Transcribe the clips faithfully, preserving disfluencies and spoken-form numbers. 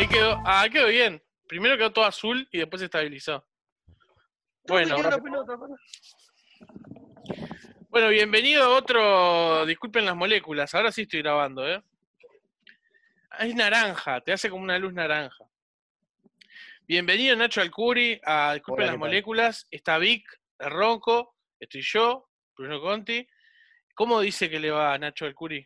Ahí quedó, ah, quedó bien. Primero quedó todo azul y después se estabilizó. Bueno, bueno, bienvenido a otro. Disculpen las moléculas, ahora sí estoy grabando, ¿eh? Es naranja, te hace como una luz naranja. Bienvenido Nacho Alcuri a Disculpen Hola, las ¿qué tal? moléculas. Está Vic, el Ronco, estoy yo, Bruno Conti. ¿Cómo dice que le va a Nacho Alcuri?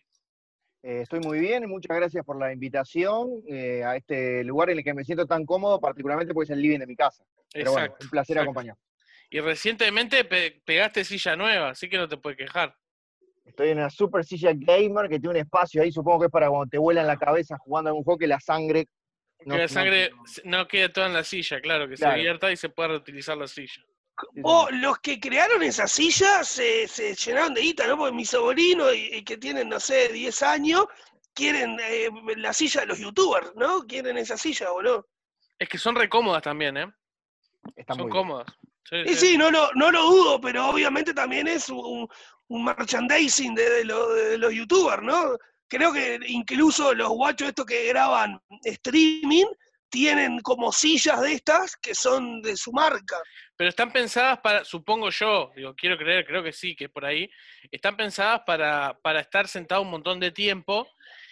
Eh, estoy muy bien, muchas gracias por la invitación eh, a este lugar en el que me siento tan cómodo, particularmente porque es el living de mi casa. Pero bueno, Exacto, un placer exacto. acompañar. Y recientemente pe pegaste silla nueva, así que no te puedes quejar. Estoy en una super silla gamer que tiene un espacio ahí, supongo que es para cuando te vuela en la cabeza jugando a algún juego que la sangre Que no, la no, sangre no- no quede toda en la silla, claro, que se Claro, vierta y se pueda reutilizar la silla. sí, Vos, señor. los que crearon esa silla se, se llenaron de guita, ¿no? Porque mi sobrino, y, y que tienen, no sé, diez años, quieren eh, la silla de los youtubers, ¿no? Quieren esa silla, ¿o no? Es que son re cómodas también, ¿eh? Está Son muy bien. cómodas. Sí, Y sí. sí, no lo, no lo dudo, pero obviamente también es un, un merchandising de, de, lo- de los youtubers, ¿no? Creo que incluso los guachos estos que graban streaming tienen como sillas de estas que son de su marca. Pero están pensadas para, supongo yo, digo, quiero creer, creo que sí, que es por ahí, están pensadas para, para estar sentado un montón de tiempo.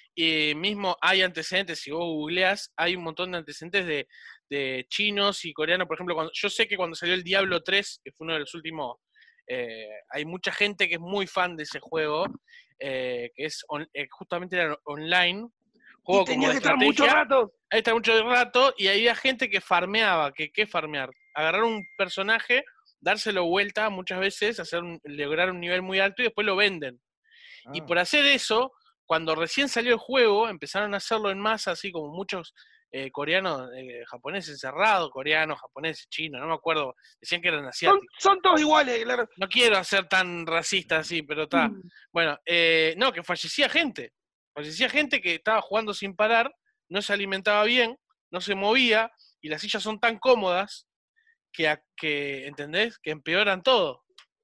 Y mismo hay antecedentes, si vos googleás, hay un montón de antecedentes de, de chinos y coreanos. Por ejemplo, cuando, yo sé que cuando salió el Diablo tres, que fue uno de los últimos, eh, hay mucha gente que es muy fan de ese juego, eh, que es on, eh, justamente era online, Y juego como tenías de que estar mucho estrategia. rato. Ahí está mucho rato y había gente que farmeaba. ¿Qué que farmear? Agarrar un personaje, dárselo vuelta muchas veces, hacer un, lograr un nivel muy alto y después lo venden. Y Ah, por hacer eso, cuando recién salió el juego, empezaron a hacerlo en masa, así como muchos eh, coreanos, eh, japoneses encerrados, coreanos, japoneses, chinos, no me acuerdo, decían que eran Son, asiáticos. son todos iguales, claro. No quiero ser tan racista así, pero está. Bueno, eh, no, que fallecía gente. Fallecía gente que estaba jugando sin parar, no se alimentaba bien, no se movía, y las sillas son tan cómodas que, que ¿entendés? Que empeoran todo.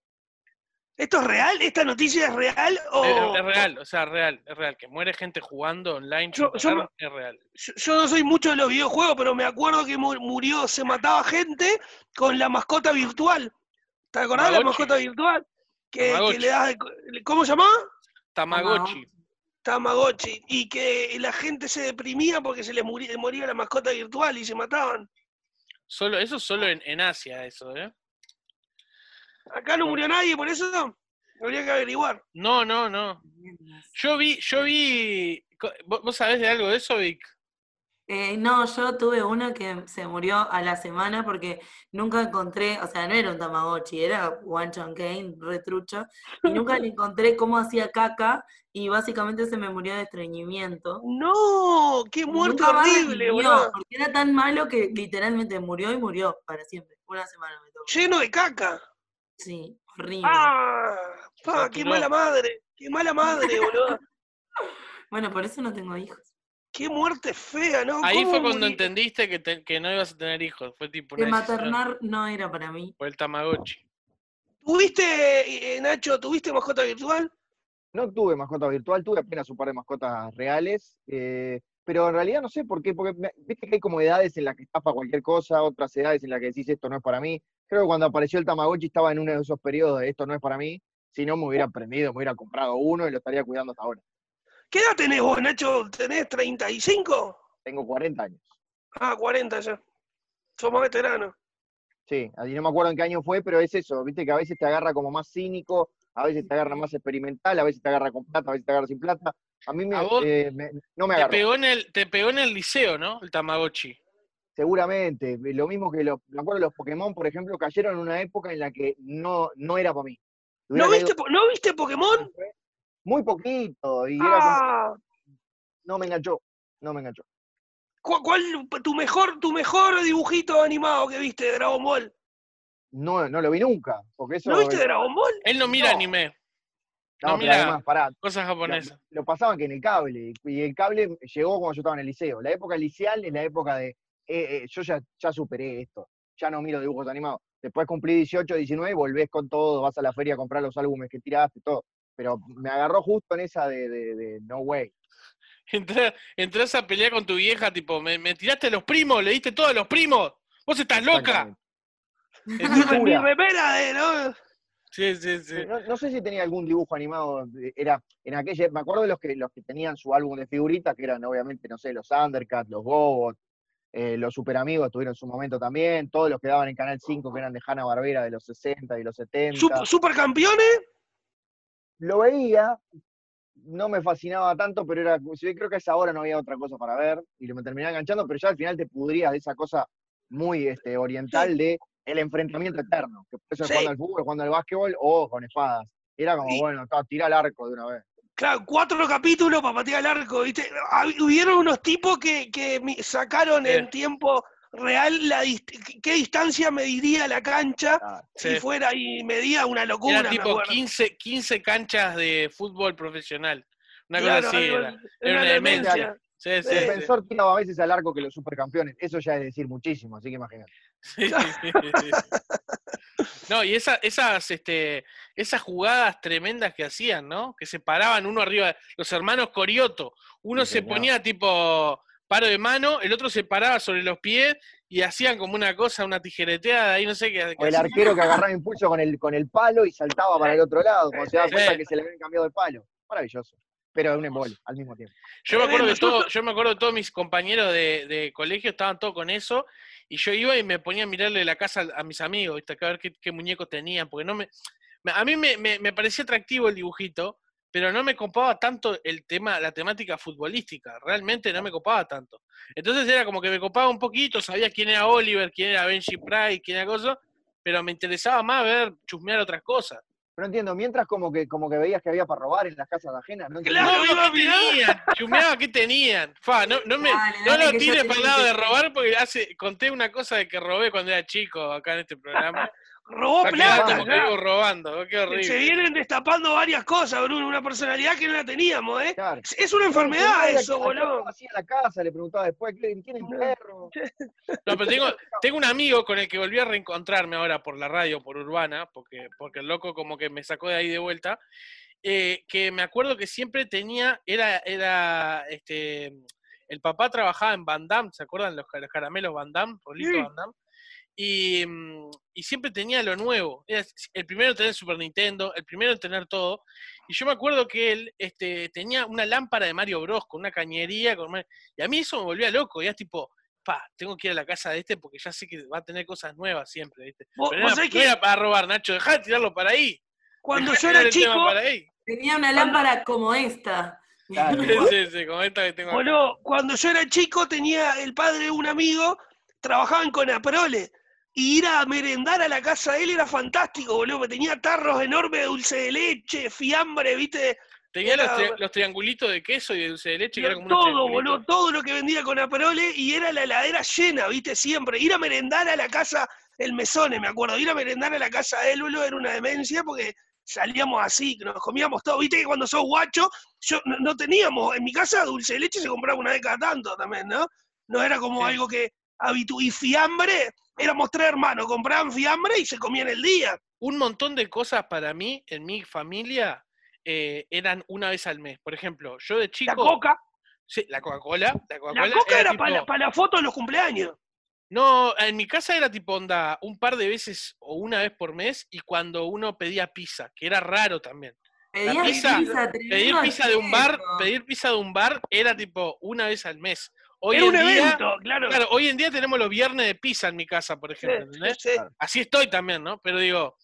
¿Esto es real? ¿Esta noticia es real? Es, O, es o- real, o sea, real, es real. Que muere gente jugando online sin yo, yo, parar, me- es real. yo- yo no soy mucho de los videojuegos, pero me acuerdo que mu- murió, se mataba gente con la mascota virtual. ¿Te acordás de la Tamagotchi, mascota virtual? Que, que le Tamagotchi, das. de- ¿Cómo se llamaba? Tamagotchi. Tamagotchi. Y que la gente se deprimía porque se les muri- moría la mascota virtual y se mataban. Solo, eso solo en, en Asia, eso, ¿eh? Acá no murió nadie, por eso habría que averiguar. No, no, no. Yo vi, yo vi. ¿Vos, vos sabés de algo de eso, Vic? Eh, no, yo tuve uno que se murió a la semana porque nunca encontré, o sea, no era un Tamagotchi, era One Chan Kane, retrucho, y nunca le encontré cómo hacía caca y básicamente se me murió de estreñimiento. No, qué Y muerte nunca más horrible, revivió, boludo. porque era tan malo que literalmente murió y murió para siempre. Una semana me tocó. Lleno de caca. Sí, horrible. ¡Ah! Se ¡Ah! ¡Qué saturó. mala madre! ¡Qué mala madre, boludo! Bueno, por eso no tengo hijos. ¡Qué muerte fea, ¿no? Ahí ¿Cómo fue cuando morir? entendiste que, te- que no ibas a tener hijos. Fue tipo Que una decisión maternar no era para mí. por el Tamagotchi. ¿Tuviste, eh, Nacho, tuviste mascota virtual? no tuve mascota virtual, tuve apenas un par de mascotas reales, eh, pero en realidad no sé por qué, porque me- viste que hay como edades en las que estás para cualquier cosa, otras edades en las que decís esto no es para mí. Creo que cuando apareció el Tamagotchi estaba en uno de esos periodos de esto no es para mí, si no me hubiera aprendido, me hubiera comprado uno y lo estaría cuidando hasta ahora. ¿Qué edad tenés vos, Nacho? ¿Tenés treinta y cinco? Tengo cuarenta años. Ah, cuarenta ya. Somos veteranos. Sí, así no me acuerdo en qué año fue, pero es eso, viste que a veces te agarra como más cínico, a veces te agarra más experimental, a veces te agarra con plata, a veces te agarra sin plata. A mí A me, vos eh, me- no me te agarró, pegó en el, te pegó en el liceo, ¿no? El Tamagotchi. seguramente. Lo mismo que los, me acuerdo los Pokémon, por ejemplo, cayeron en una época en la que no, no era para mí. Si hubiera ¿No caído viste, po- ¿no viste Pokémon? muy poquito y era como, Ah, no me enganchó, no me enganchó. ¿cu- ¿cuál, tu mejor, tu mejor dibujito animado que viste de Dragon Ball? No, no lo vi nunca, porque ¿No eso, viste Dragon Ball? Él no mira no, anime, no no, pero mira además, pará, cosas lo, japonesas. lo pasaban que en el cable, y el cable llegó cuando yo estaba en el liceo. La época liceal es la época de, eh, eh, yo ya, ya superé esto, ya no miro dibujos animados. Después cumplí dieciocho, diecinueve, volvés con todo, vas a la feria a comprar los álbumes que tiraste, todo. Pero me agarró justo en esa de, de, de no way. Entrás, entrás a pelear con tu vieja, tipo, me, me tiraste a los primos, le diste todo a los primos. Vos estás loca. Mi, mi remera de, ¿no? Sí, sí, sí. No, no sé si tenía algún dibujo animado, era en aquella, me acuerdo de los que los que tenían su álbum de figuritas, que eran obviamente, no sé, los Thundercats, los Gobots, eh, los Super Amigos tuvieron su momento también, todos los que daban en Canal cinco, que eran de Hanna-Barbera de los sesenta y los setenta. Super, ¿Supercampeones? Lo veía, no me fascinaba tanto, pero era, creo que a esa hora no había otra cosa para ver, y me terminaba enganchando, pero ya al final te pudrías de esa cosa muy este, oriental sí. de el enfrentamiento eterno, que puede ser sí. jugando al fútbol, jugando al básquetbol o con espadas. Era como, y, bueno, tira al arco de una vez. Claro, cuatro capítulos para patear al arco, ¿viste? Hubieron unos tipos que, que sacaron sí. en tiempo real la dist qué distancia mediría la cancha ah, si sí. fuera y medía una locura. Era tipo quince, quince canchas de fútbol profesional. Una claro, cosa así, era, era, era una demencia. Sí, sí, el defensor sí. tiraba a veces al arco que los supercampeones. Eso ya es decir muchísimo, así que imagínate. Sí, sí, sí. No, y esa, esas, este, esas jugadas tremendas que hacían, ¿no? Que se paraban uno arriba, los hermanos Corioto. Uno sí, se señor. ponía tipo paro de mano, el otro se paraba sobre los pies y hacían como una cosa, una tijereteada ahí, no sé qué. O el arquero que agarraba impulso con el, con el palo y saltaba para el otro lado, cuando se daba cuenta sí. que se le habían cambiado el palo. Maravilloso. Pero un embole al mismo tiempo. Yo me acuerdo de todo, yo me acuerdo de todos mis compañeros de, de colegio, estaban todos con eso, y yo iba y me ponía a mirarle la casa a, a mis amigos, ¿viste? A ver qué, qué muñecos tenían, porque no me. A mí me, me, me parecía atractivo el dibujito, pero no me copaba tanto el tema, la temática futbolística, realmente no me copaba tanto. Entonces era como que me copaba un poquito, sabía quién era Oliver, quién era Benji Price, quién era cosa, pero me interesaba más ver, chusmear otras cosas. Pero entiendo, mientras como que como que veías que había para robar en las casas ajenas, ¿no? Claro, no, ¿qué tenían? Chumeaba, ¿qué tenían? Fa, no, no me dale, no dale, lo tire para el lado de robar porque hace, conté una cosa de que robé cuando era chico acá en este programa. Robó plata. Como que vivo robando, qué horrible. Se vienen destapando varias cosas, Bruno, una personalidad que no la teníamos, ¿eh? Claro. Es una enfermedad no, eso, boludo. ¿Qué hacía en la casa? Le preguntaba después, ¿quién es el perro? No, pero tengo, tengo un amigo con el que volví a reencontrarme ahora por la radio, por Urbana, porque, porque el loco como que me sacó de ahí de vuelta, eh, que me acuerdo que siempre tenía, era, era, este, el papá trabajaba en Van Damme, ¿se acuerdan los, los caramelos Van Damme? Rolito sí. Van Damme. Y, y siempre tenía lo nuevo. Era el primero en tener Super Nintendo, el primero en tener todo. Y yo me acuerdo que él este, tenía una lámpara de Mario Bros. Con una cañería. Con... Y a mí eso me volvía loco. Y es tipo, pa, tengo que ir a la casa de este porque ya sé que va a tener cosas nuevas siempre. ¿Viste? ¿Vos, Pero era, ¿vos no era para robar, Nacho. Dejá de tirarlo para ahí. Cuando yo era chico, tenía una lámpara como esta. Claro. Sí, sí, como esta que tengo acá. Bueno, cuando yo era chico tenía el padre de un amigo, trabajaban con Aprole. Y ir a merendar a la casa de él era fantástico, boludo, porque tenía tarros enormes de dulce de leche, fiambre, ¿viste? Tenía era, los, tri los triangulitos de queso y de dulce de leche, que era como todo, boludo, todo lo que vendía con Aperole, y era la heladera llena, ¿viste? Siempre. Ir a merendar a la casa, el Mesone, me acuerdo, ir a merendar a la casa de él, boludo, era una demencia, porque salíamos así, nos comíamos todo. Viste que cuando sos guacho, yo no, no teníamos, en mi casa dulce de leche se compraba una vez cada tanto también, ¿no? No era como sí. algo que habitu y fiambre... Éramos tres hermanos, compraban fiambre y se comían el día. Un montón de cosas para mí, en mi familia, eh, eran una vez al mes. Por ejemplo, yo de chico... La Coca. Sí, la Coca-Cola. La Coca-Cola la Coca era, era tipo, para, la, para la foto de los cumpleaños. No, en mi casa era tipo onda, un par de veces o una vez por mes, y cuando uno pedía pizza, que era raro también. La pizza, pizza pedir pizza de un bar, pedir pizza de un bar era tipo una vez al mes. Hoy Era en un día, evento, claro. Claro, hoy en día tenemos los viernes de pizza en mi casa, por ejemplo, sí, sí, sí. Así estoy también, ¿no? Pero digo,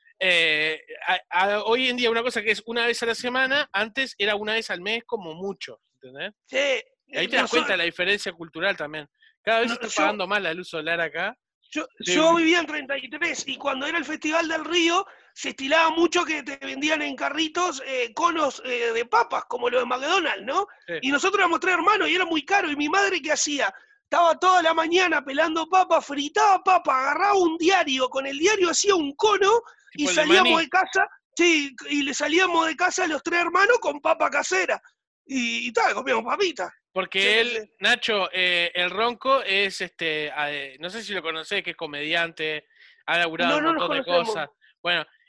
eh, a, a, hoy en día una cosa que es una vez a la semana, antes era una vez al mes como mucho, ¿entendés? Sí. Y ahí te das cuenta de la diferencia cultural también. Cada vez no, está pagando yo, más la luz solar acá. Yo, yo vivía en treinta y tres y cuando era el Festival del Río se estilaba mucho que te vendían en carritos eh, conos eh, de papas, como los de McDonald's, ¿no? Sí. Y nosotros éramos tres hermanos y era muy caro. Y mi madre, ¿qué hacía? Estaba toda la mañana pelando papas, fritaba papas, agarraba un diario, con el diario hacía un cono y salíamos de casa, sí, y le salíamos de casa los tres hermanos con papa casera. Y, y tal, comíamos papitas. Porque sí, él, sí. Nacho, eh, el Ronco es, este, eh, no sé si lo conocés, que es comediante, ha laburado no, un montón no de cosas. Bueno,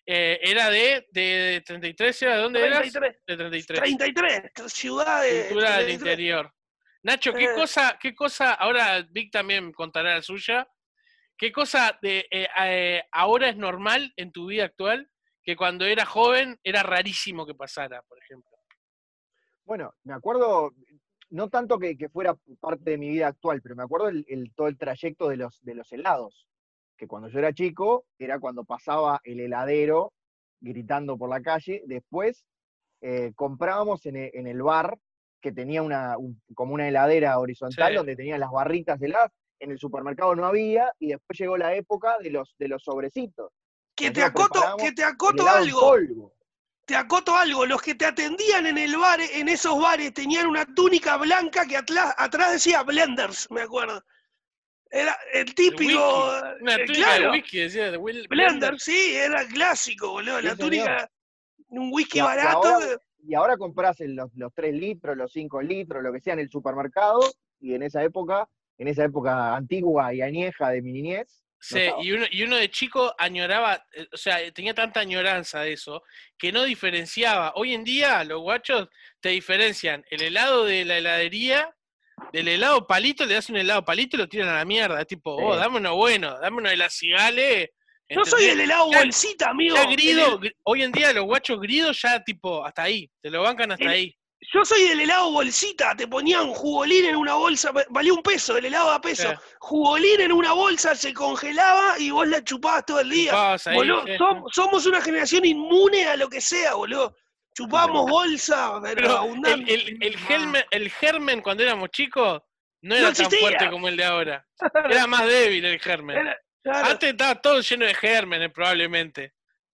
Eh, era de, de, de treinta y tres, ¿era de dónde eras? treinta y tres. De treinta y tres. treinta y tres, ciudad de Cultura del treinta y tres. interior. Nacho, ¿qué Eh. cosa, qué cosa, ahora Vic también contará la suya, qué cosa de eh, eh, ahora es normal en tu vida actual que cuando era joven era rarísimo que pasara, por ejemplo? Bueno, me acuerdo, no tanto que, que fuera parte de mi vida actual, pero me acuerdo el, el- todo el trayecto de los, de los helados, que cuando yo era chico era cuando pasaba el heladero gritando por la calle. Después eh, comprábamos en e- en el bar, que tenía una, un- como una heladera horizontal, Sí. donde tenía las barritas heladas. En el supermercado no había, y después llegó la época de los, de los sobrecitos. Que te Nosotros acoto, preparábamos que te el acoto helado en algo. polvo. Te acoto algo, los que te atendían en el bar, en esos bares, tenían una túnica blanca que atrás, atrás decía Blenders, me acuerdo. Era el El típico, whisky, una eh, túnica de claro, whisky, decía, de Will- Blender, sí, era clásico, boludo, Sí, la señor. túnica, un whisky Y, a- y barato. ahora, y ahora compras el- los, los tres litros, los cinco litros, lo que sea en el supermercado, y en esa época, en esa época antigua y añeja de mi niñez, no Sí, estaba. y uno, y uno de chico añoraba, eh, o sea, tenía tanta añoranza de eso, que no diferenciaba. Hoy en día los guachos te diferencian el helado de la heladería, del helado palito, le das un helado palito y lo tiran a la mierda. Es tipo, oh, Sí. dame uno bueno, dame uno de la Cigale. Yo soy ¿entendés? el helado Ya- bolsita, amigo. Ya el grido, hel- gr- hoy en día los guachos gridos ya tipo, hasta ahí, te lo bancan hasta El- ahí. Yo soy del helado bolsita, te ponían jugolín en una bolsa, va- valía un peso, el helado a peso. Sí. Jugolín en una bolsa, se congelaba y vos la chupabas todo el día. Chupabas ahí, Boludo, sí. som- somos una generación inmune a lo que sea, boludo. Chupamos señor. bolsa, pero, Pero el, abundante. el, el, germen, el germen cuando éramos chicos no era No tan existía. fuerte como el de ahora. Era más débil el germen. Era- claro. Antes estaba todo lleno de gérmenes, probablemente.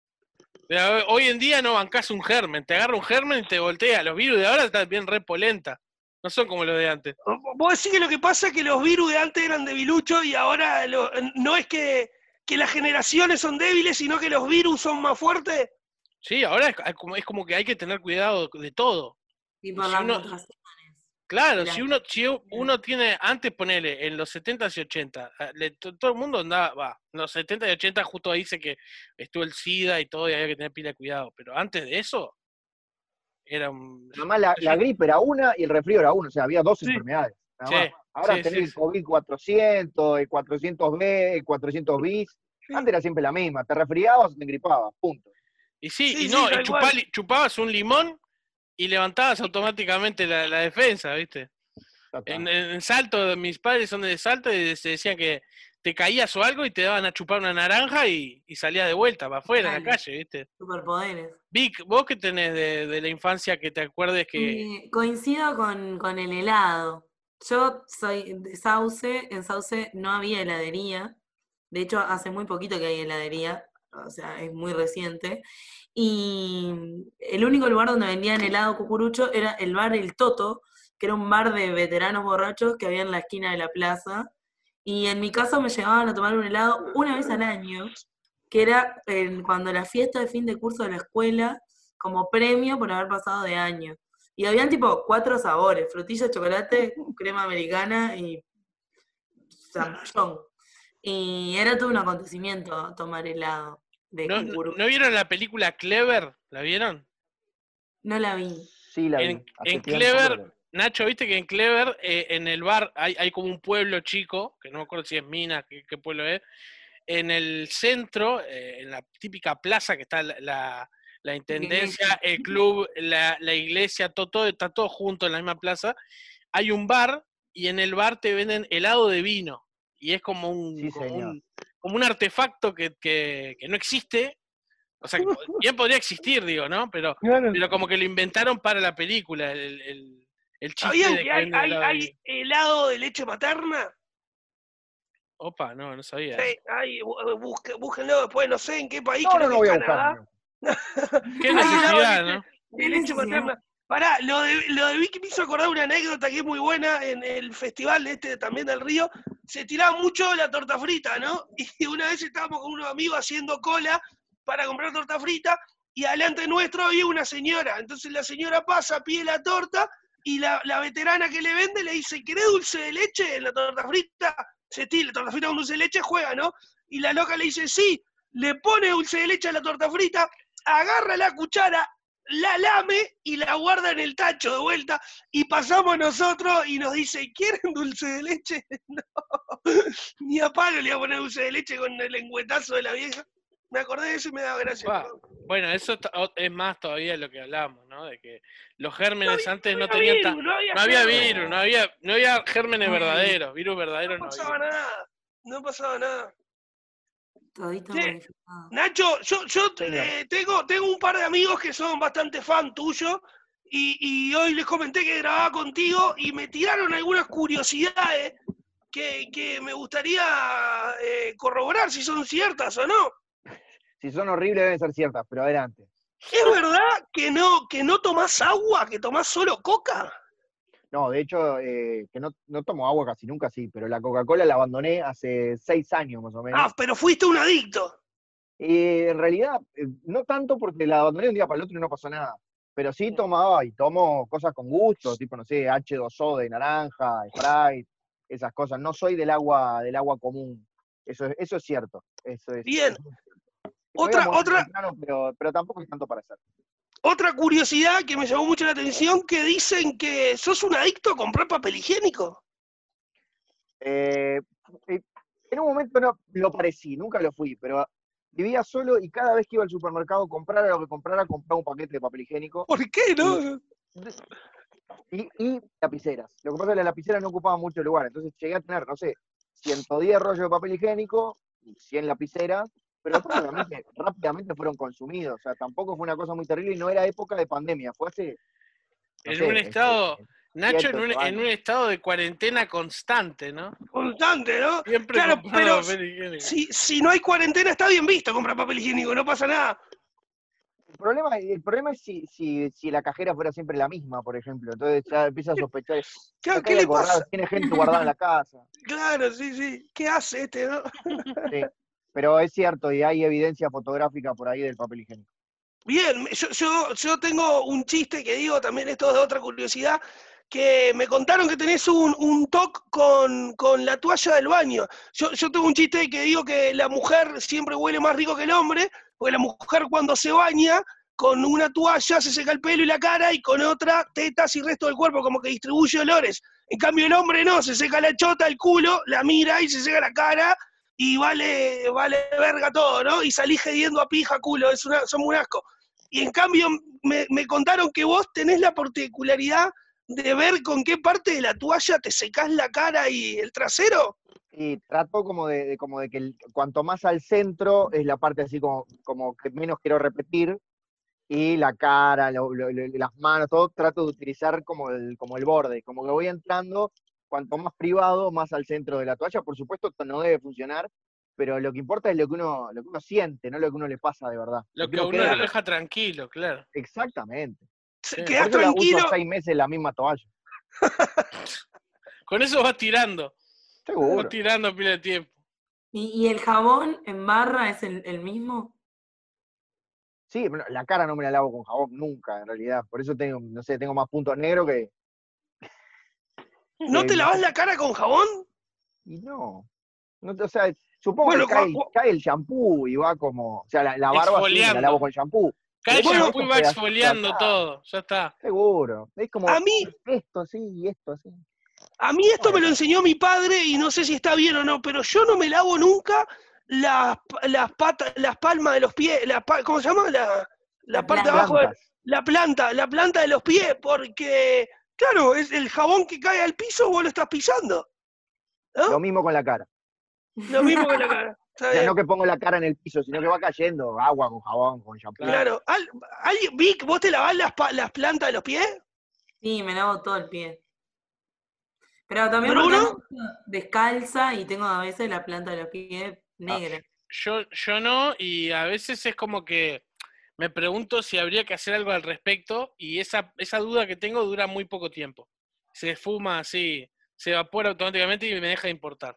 Pero hoy en día no bancás un germen. Te agarra un germen y te voltea. Los virus de ahora están bien repolenta. No son como los de antes. Vos decís que lo que pasa es que los virus de antes eran debiluchos y ahora lo- no es que, que las generaciones son débiles, sino que los virus son más fuertes. Sí, ahora es, es como, es como que hay que tener cuidado de todo. Y por Si las uno- mutaciones. Claro, Y las si uno, si bacterias. uno tiene, antes ponele, en los setenta y ochenta, ah, le- to- todo el mundo andaba, va, en los setenta y ochenta justo ahí dice que estuvo el SIDA y todo y había que tener pila de cuidado, pero antes de eso, era un... Además, la, la gripe era una y el resfrío era uno, o sea, había dos Sí. enfermedades. nada Sí, más. Ahora sí, tenés sí, el sí. COVID cuatrocientos, el cuatrocientos B, el cuatrocientos bis. Sí. Antes era siempre la misma, te resfriabas o te engripabas, punto. Y sí, Sí, y sí, no, y tal chupá- cual. chupabas un limón y levantabas automáticamente la, la defensa, ¿viste? Ya está. En, en Salto, mis padres son de Salto y se decían que te caías o algo y te daban a chupar una naranja y, y salías de vuelta para afuera, en la Claro. calle, ¿viste? Superpoderes. Vic, ¿vos qué tenés de, de la infancia que te acuerdes que... Eh, coincido con, con el helado. Yo soy de Sauce, en Sauce no había heladería. De hecho, hace muy poquito que hay heladería, o sea, es muy reciente. Y el único lugar donde vendían helado cucurucho era el bar El Toto, que era un bar de veteranos borrachos que había en la esquina de la plaza. Y en mi caso me llevaban a tomar un helado una vez al año, que era en- cuando la fiesta de fin de curso de la escuela, como premio por haber pasado de año. Y habían tipo cuatro sabores: frutilla, chocolate, crema americana y zamballón. Y era todo un acontecimiento tomar helado de ¿No, no, cucurucho. ¿no vieron la película Clever? ¿La vieron? No la vi. Sí, la vi. En, hace en tiempo, Clever, pero- Nacho, viste que en Clever, eh, en el bar, hay, hay como un pueblo chico, que no me acuerdo si es Minas, qué, qué pueblo es. En el centro, eh, en la típica plaza que está la, la, la intendencia, el club, la, la iglesia, todo, todo, está todo junto en la misma plaza. Hay un bar y en el bar te venden helado de vino. Y es como un, Sí, como señor. un, como un artefacto que, que, que no existe. O sea, que bien podría existir, digo, ¿no? Pero, pero como que lo inventaron para la película, el, el, el chiste ¿Sabían de que que hay, venden hay, helado de hay vino. helado de leche materna? Opa, no, no sabía. Sí, hay, bu- busque- búsquenlo después, no sé en qué país, No, creo no, no que voy a es Canadá. buscar. Qué Hay helado de necesidad, leche- ¿no? de Qué leche necesidad. materna. Pará, lo de, lo de Vicky me hizo acordar una anécdota que es muy buena en el festival este también del Río. Se tiraba mucho la torta frita, ¿no? Y una vez estábamos con unos amigos haciendo cola para comprar torta frita y adelante nuestro había una señora. Entonces la señora pasa, pide la torta y la, la veterana que le vende le dice: ¿querés dulce de leche en la torta frita? Se tira, la torta frita con dulce de leche juega, ¿no? Y la loca le dice: sí. le pone dulce de leche a la torta frita, agarra la cuchara, la lame y la guarda en el tacho de vuelta, y pasamos nosotros y nos dice, ¿quieren dulce de leche? No, ni a palo le iba a poner dulce de leche con el lengüetazo de la vieja. Me acordé de eso y me daba gracia. Va, bueno, eso ta- o- es más todavía de lo que hablamos, ¿no? De que los gérmenes No, antes no no había tenían virus, tan- no había no había gérmenes. virus, no había, no había gérmenes No había verdaderos, virus No verdaderos no pasaba había. nada, no pasaba nada. Todito Sí. modificado. Nacho, yo, yo Señor. eh, tengo, tengo un par de amigos que son bastante fan tuyo y, y hoy les comenté que grababa contigo y me tiraron algunas curiosidades que, que me gustaría eh, corroborar si son ciertas o no. Si son horribles deben ser ciertas, pero adelante. ¿Es verdad que no, que no tomás agua, que tomás solo coca? No, de hecho, eh, que no, no tomo agua casi nunca, sí, pero la Coca-Cola la abandoné hace seis años más o menos. Ah, pero fuiste un adicto. Y en realidad, eh, no tanto porque la abandoné de un día para el otro y no pasó nada. Pero sí tomaba y tomo cosas con gusto, tipo, no sé, hache dos o de naranja, Sprite, esas cosas. No soy del agua, del agua común. Eso, es- eso es cierto. Eso es, Bien. es muy cierto. Me Otra, voy a morir otra, temprano, pero, pero tampoco es tanto para hacer. otra curiosidad que me llamó mucho la atención, que dicen que sos un adicto a comprar papel higiénico. Eh, eh, en un momento no lo parecí, nunca lo fui, pero vivía solo y cada vez que iba al supermercado, comprara lo que comprara, compraba un paquete de papel higiénico ¿Por qué, no? y, y lapiceras. Lo que pasa es que las lapiceras no ocupaban mucho lugar, entonces llegué a tener, no sé, ciento diez rollos de papel higiénico y cien lapiceras, pero después obviamente rápidamente fueron consumidos, o sea, tampoco fue una cosa muy terrible y no era época de pandemia, fue hace, no En sé, un estado, este, Nacho, siete, en un, ocho en un años. estado de cuarentena constante, ¿no? Constante, ¿no? Siempre Claro, comprando pero papel higiénico. si, si no hay cuarentena está bien visto comprar papel higiénico, no pasa nada. El problema, el problema es si, si, si la cajera fuera siempre la misma, por ejemplo. Entonces ya empieza a sospechar. Claro, Acá ¿qué hay le algo raro, pasa? tiene gente guardada en la casa. Claro, sí, sí. ¿Qué hace este, no? Sí. Pero es cierto, y hay evidencia fotográfica por ahí del papel higiénico. Bien, yo, yo, yo tengo un chiste que digo, también esto es de otra curiosidad, que me contaron que tenés un, un toque con, con la toalla del baño. Yo, yo tengo un chiste que digo que la mujer siempre huele más rico que el hombre, porque la mujer cuando se baña, con una toalla se seca el pelo y la cara, y con otra, tetas y resto del cuerpo, como que distribuye olores. En cambio el hombre no, se seca la chota, el culo, la mira y se seca la cara, y vale, vale verga todo, ¿no? Y salís gediendo a pija, culo, es una, son un asco. Y en cambio me, me contaron que vos tenés la particularidad de ver con qué parte de la toalla te secás la cara y el trasero. Y trato como de, de- como de que el- cuanto más al centro es la parte así como, como que menos quiero repetir, y la cara, lo- lo- lo- las manos, todo trato de utilizar como el, como el borde, como que voy entrando, cuanto más privado, más al centro de la toalla. Por supuesto, esto no debe funcionar, pero lo que importa es lo que uno, lo que uno siente, no lo que uno le pasa de verdad. Lo que que a uno uno cree. lo deja tranquilo, claro. Exactamente. Sí. Quedás Por eso la uso tranquilo. seis meses la misma toalla. Con eso vas tirando. Vas Seguro. tirando pila de tiempo. ¿Y, y el jabón en barra es el, el mismo? Sí, pero la cara no me la lavo con jabón nunca, en realidad. Por eso tengo, no sé, tengo más puntos negros que. ¿No que te no lavas sé. la cara con jabón? Y no. no te- o sea, supongo Bueno, que cae, cua- cua- cae el shampoo y va como. O sea, la, la barba sí me la Exfoliando. lavo con shampoo. Cae el Pero Bueno, shampoo y estos va pedacitos de exfoliando acá, todo. Ya está. Seguro. Es como a mí, esto así y esto así. a mí esto Bueno, me lo enseñó mi padre y no sé si está bien o no, pero yo no me lavo nunca las, las patas, las palmas de los pies, la, pa- ¿cómo se llama? La, la La parte de planta. abajo de plantas. la planta, la planta de los pies, porque, claro, es el jabón que cae al piso, vos lo estás pisando. ¿No? Lo mismo con la cara. Lo mismo que la cara. Está O sea, bien. no que pongo la cara en el piso, sino que va cayendo agua con jabón, con shampoo. Claro. Al- ¿alguien- Vic, vos te lavás las, pa- las plantas de los pies? Sí, me lavo todo el pie. Pero también ¿Bruno? porque ando descalza y tengo a veces la planta de los pies negra. Yo, yo no, y a veces es como que me pregunto si habría que hacer algo al respecto, y esa, esa duda que tengo dura muy poco tiempo. Se esfuma así, se evapora automáticamente y me deja de importar.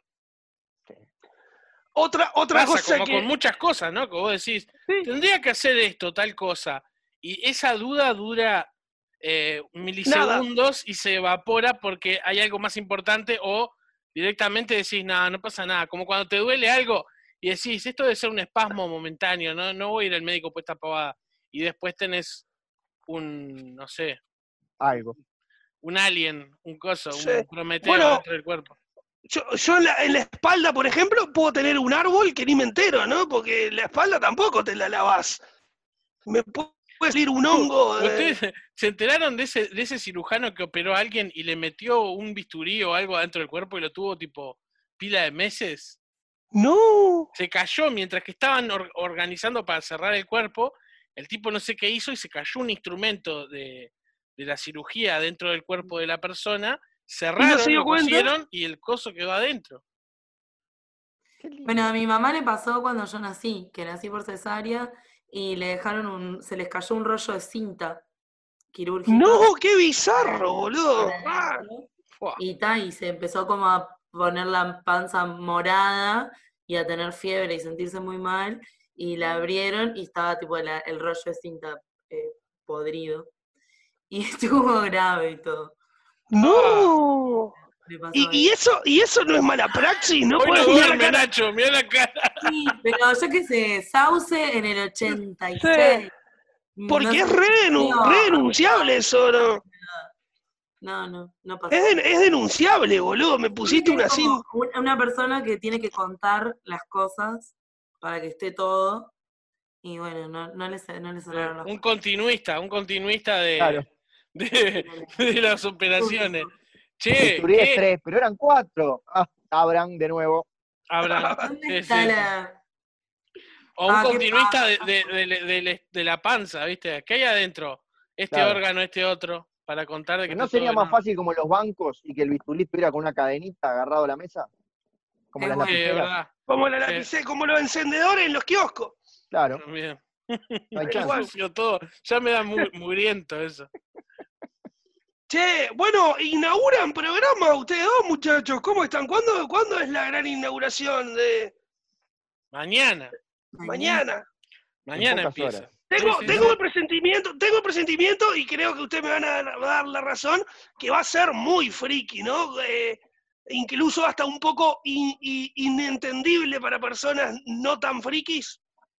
Otra, otra Pasa cosa como que... con muchas cosas, ¿no? Que vos decís, Sí. tendría que hacer esto, tal cosa, y esa duda dura eh, milisegundos y se evapora porque hay algo más importante, o directamente decís, nada, no pasa nada. Como cuando te duele algo y decís, esto debe ser un espasmo momentáneo, no, no voy a ir al médico por esta pavada. Y después tenés un, no sé, Algo. un alien, un coso, Sí. un Prometeo Bueno, dentro del cuerpo. Yo, yo en, la, en la espalda, por ejemplo, puedo tener un árbol que ni me entero, ¿no? Porque la espalda tampoco te la lavas. Me puede salir un hongo. eh. ¿Ustedes se enteraron de ese, de ese cirujano que operó a alguien y le metió un bisturí o algo adentro del cuerpo y lo tuvo tipo pila de meses? No. Se cayó mientras que estaban or- organizando para cerrar el cuerpo, el tipo no sé qué hizo y se cayó un instrumento de, de la cirugía dentro del cuerpo de la persona, cerraron, se dio lo cuenta? cosieron y el coso quedó adentro. Qué lindo. Bueno, a mi mamá le pasó cuando yo nací, que nací por cesárea, y le dejaron un, se les cayó un rollo de cinta quirúrgica. No, qué bizarro, boludo. Ah, Fua. Y ta, y se empezó como a poner la panza morada y a tener fiebre y sentirse muy mal, y la abrieron y estaba tipo la- el rollo de cinta eh, podrido. Y estuvo grave y todo. no. Le pasó Y, y eso. eso, y eso no es mala praxis, ¿no? Hoy no Podés mirar la duerme, cara. Nacho, mirá la cara. Sí, pero yo qué sé, Sauce en el ochenta y seis. Porque No es se re, denu- murió. re denunciable eso, ¿no? No, no, no pasó. Es, den- es denunciable, boludo. Me pusiste una Es como cinta. un- una persona que tiene que contar las cosas para que esté todo. Y bueno, no, no les no les cerraron las Un continuista, un continuista de, Claro. de, de las operaciones. Che, Bisturí es ¿qué? tres, pero eran cuatro. Ah, abran de nuevo. Abraham. ¿Dónde Sí, está sí, sí. la...? O un Ah, qué continuista de, paja. de, de- de- de la panza, ¿viste? ¿Qué hay adentro? Este Claro. órgano, este otro, para contar de que ¿Pero no está todo sería en más orden. fácil como los bancos y que el bisturí estuviera con una cadenita agarrado a la mesa? Como Es las bueno. Sí, es lapiceras. verdad. Como la Sí. lapice, como los encendedores en los kioscos. Claro, Bien. no hay Tal chance. cual. Sucio todo. Ya me da mu- mugriento eso. Che, bueno, inauguran programa ustedes dos, muchachos. ¿Cómo están? ¿Cuándo, ¿cuándo es la gran inauguración de Mañana. mañana? Mañana pocas empieza. horas. Tengo, Sí, sí, tengo sí. el presentimiento, tengo el presentimiento y creo que ustedes me van a dar, va a dar la razón, que va a ser muy friki, ¿no? Eh, incluso hasta un poco in- in- inentendible para personas no tan frikis.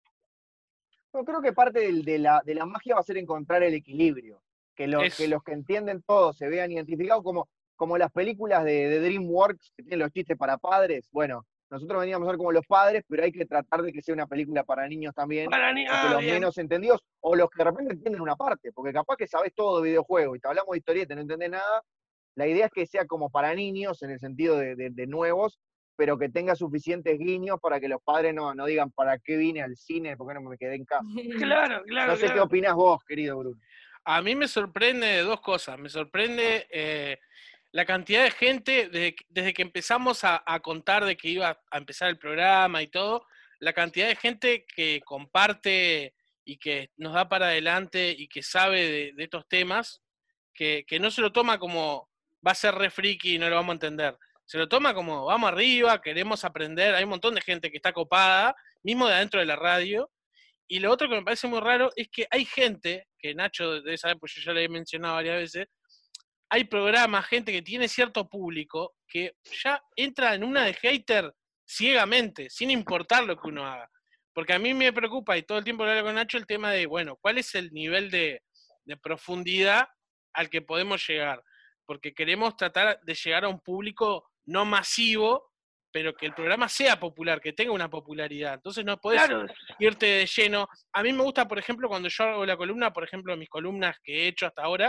Yo creo que parte del- de, la, de la magia va a ser encontrar el equilibrio. Que, los Eso. que los que entienden todo se vean identificados como, como las películas de, de DreamWorks que tienen los chistes para padres. Bueno, nosotros veníamos a ser como los padres, pero hay que tratar de que sea una película para niños también. Para ni- O que ah, los bien. menos entendidos, o los que de repente entienden una parte, porque capaz que sabés todo de videojuegos y te hablamos de historieta y no entendés nada. La idea es que sea como para niños, en el sentido de, de- de nuevos, pero que tenga suficientes guiños para que los padres no, no digan para qué vine al cine, por qué no me quedé en casa. Claro, claro, No sé qué claro. opinás vos, querido Bruno. A mí me sorprende de dos cosas. Me sorprende eh, la cantidad de gente, desde, que- desde que empezamos a, a contar de que iba a empezar el programa y todo, la cantidad de gente que comparte y que nos da para adelante y que sabe de, de estos temas, que, que no se lo toma como va a ser re friki y no lo vamos a entender. Se lo toma como vamos arriba, queremos aprender. Hay un montón de gente que está copada, mismo de adentro de la radio. Y lo otro que me parece muy raro es que hay gente, que Nacho debe saber, pues yo ya le he mencionado varias veces, hay programas, gente que tiene cierto público que ya entra en una de hater ciegamente, sin importar lo que uno haga. Porque a mí me preocupa, y todo el tiempo lo hablo con Nacho, el tema de, bueno, ¿cuál es el nivel de, de profundidad al que podemos llegar? Porque queremos tratar de llegar a un público no masivo, pero que el programa sea popular, que tenga una popularidad. Entonces no podés Claro, irte de lleno. A mí me gusta, por ejemplo, cuando yo hago la columna, por ejemplo, mis columnas que he hecho hasta ahora,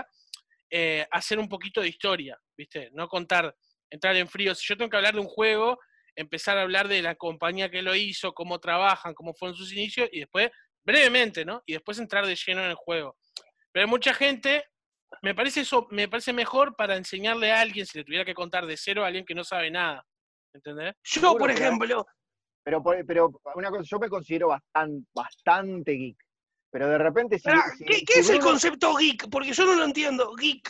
eh, hacer un poquito de historia, ¿viste? No contar, entrar en frío. Si yo tengo que hablar de un juego, empezar a hablar de la compañía que lo hizo, cómo trabajan, cómo fueron sus inicios, y después, brevemente, ¿no? Y después entrar de lleno en el juego. Pero hay mucha gente, me parece eso, me parece mejor para enseñarle a alguien, si le tuviera que contar de cero a alguien que no sabe nada. ¿Entendés? yo, Seguro, por pero- ejemplo, Pero, por- pero una cosa, yo me considero bastante, bastante geek. Pero de repente, si, pará, si- ¿qué, si qué es el Bruno- concepto geek? Porque yo no lo entiendo. Geek.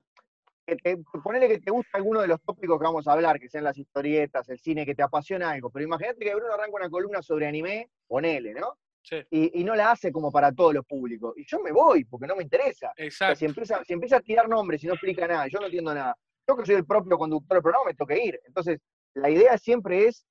que te- ponele que te gusta alguno de los tópicos que vamos a hablar, que sean las historietas, el cine, que te apasiona algo. Pero imagínate que Bruno arranca una columna sobre anime, ponele, ¿no? Sí, Y, y no la hace como para todos los públicos. Y yo me voy, porque no me interesa. O sea, exacto. si empieza, si empieza a tirar nombres y no explica nada, yo no entiendo nada. Yo que soy el propio conductor del programa me toca ir. Entonces, la idea siempre es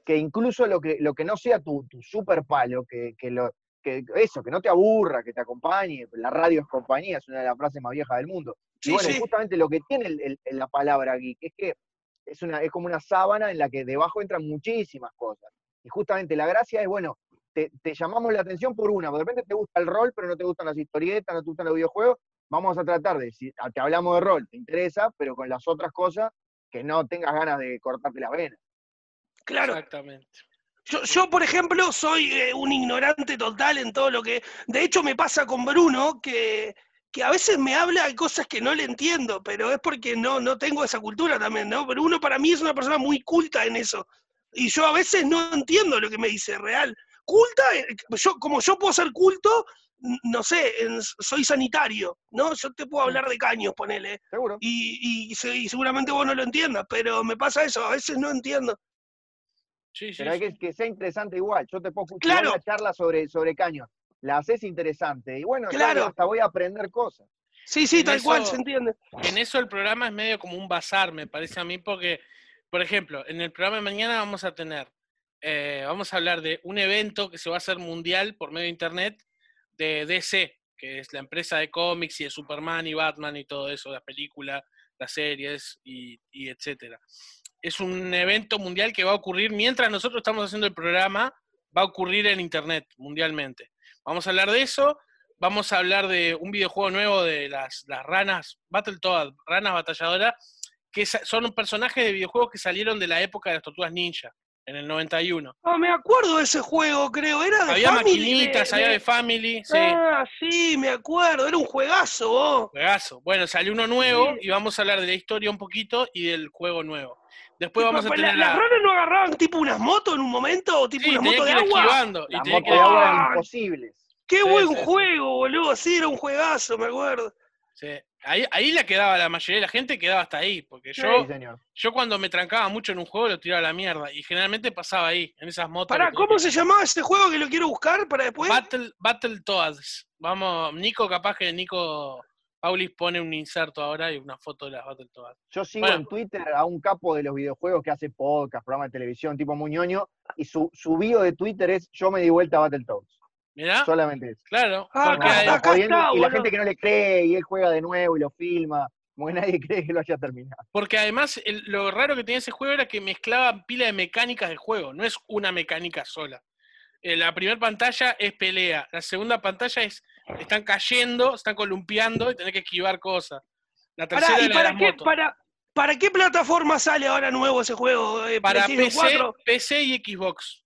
que incluso lo que, lo que no sea tu, tu super palo, que, que, lo, que eso, que no te aburra, que te acompañe, la radio es compañía, es una de las frases más viejas del mundo. Y Sí, bueno, y sí. justamente lo que tiene el, el, la palabra geek es que es, una, es como una sábana en la que debajo entran muchísimas cosas. Y justamente la gracia es, bueno, te, te llamamos la atención por una, de repente te gusta el rol, pero no te gustan las historietas, no te gustan los videojuegos, vamos a tratar de, si te hablamos de rol, te interesa, pero con las otras cosas que no tengas ganas de cortarte las venas. Claro. Exactamente. Yo, yo, por ejemplo, soy eh, un ignorante total en todo lo que... De hecho, me pasa con Bruno que, que a veces me habla de cosas que no le entiendo, pero es porque no, no tengo esa cultura también, ¿no? Bruno para mí es una persona muy culta en eso. Y yo a veces no entiendo lo que me dice, real. Culta, eh, yo, como yo puedo ser culto, n- no sé, en- soy sanitario, ¿no? Yo te puedo hablar de caños, ponele. Seguro. Y, y, se- y seguramente vos no lo entiendas, pero me pasa eso, a veces no entiendo. Sí, sí, Pero hay sí. que que sea interesante igual. Yo te puedo, si vos Claro, la charla sobre, sobre caños, la haces interesante. Y bueno, yo claro. hasta voy a aprender cosas. Sí, sí, En tal cual, se eso, entiende. en eso el programa es medio como un bazar, me parece a mí, porque, por ejemplo, en el programa de mañana vamos a tener, eh, vamos a hablar de un evento que se va a hacer mundial por medio de internet de D C, que es la empresa de cómics y de Superman y Batman y todo eso, las películas, las series y, y etcétera. Es un evento mundial que va a ocurrir mientras nosotros estamos haciendo el programa, va a ocurrir en internet mundialmente. Vamos a hablar de eso. Vamos a hablar de un videojuego nuevo de las, las ranas, Battletoads, ranas batalladoras, que son personajes de videojuegos que salieron de la época de las tortugas ninja, en el noventa y uno. Ah, me acuerdo de ese juego, creo. Era de Había Family. maquinitas, De, había de... de Family, sí. Ah, sí, me acuerdo. Era un juegazo, vos. Juegazo. Bueno, salió uno nuevo y vamos a hablar de la historia un poquito y del juego nuevo. Después vamos a tener ¿Las a... ranas no agarraban tipo unas motos en un momento? ¿O tipo Sí, unas tenía motos que de ir agua? esquivando. Y Las tenía que motos ir de agua eran ¡Ah! imposibles. ¡Qué Sí, buen sí, sí. juego, boludo! Sí, era un juegazo, me acuerdo. Sí. Ahí, ahí la quedaba la mayoría de la gente, quedaba hasta ahí, porque Sí. yo, Sí, señor. yo cuando me trancaba mucho en un juego lo tiraba a la mierda, y generalmente pasaba ahí, en esas motos. Pará, que tenía ¿cómo que... se llamaba ese juego que lo quiero buscar para después? Battle, Battletoads. Vamos, Nico, capaz que Nico Paulis pone un inserto ahora y una foto de las Battletoads. Yo sigo Bueno, en Twitter a un capo de los videojuegos que hace podcast, programa de televisión, tipo Muñoño, y su, su bio de Twitter es yo me di vuelta a Battletoads. mirá, Solamente eso. claro, Ah, porque acá, hay- Como acá jodiendo, está, y la boludo. gente que no le cree, y él juega de nuevo y lo filma, como que nadie cree que lo haya terminado. porque además el- lo raro que tenía ese juego era que mezclaba pila de mecánicas de juego, no es una mecánica sola. Eh, la primera pantalla es pelea, la segunda pantalla es están cayendo, están columpiando y tenés que esquivar cosas. La Pará, tercera ¿y es la de para las qué, motos. para, para qué plataforma sale ahora nuevo ese juego? Eh, Para PlayStation P C, cuatro. P C y Xbox.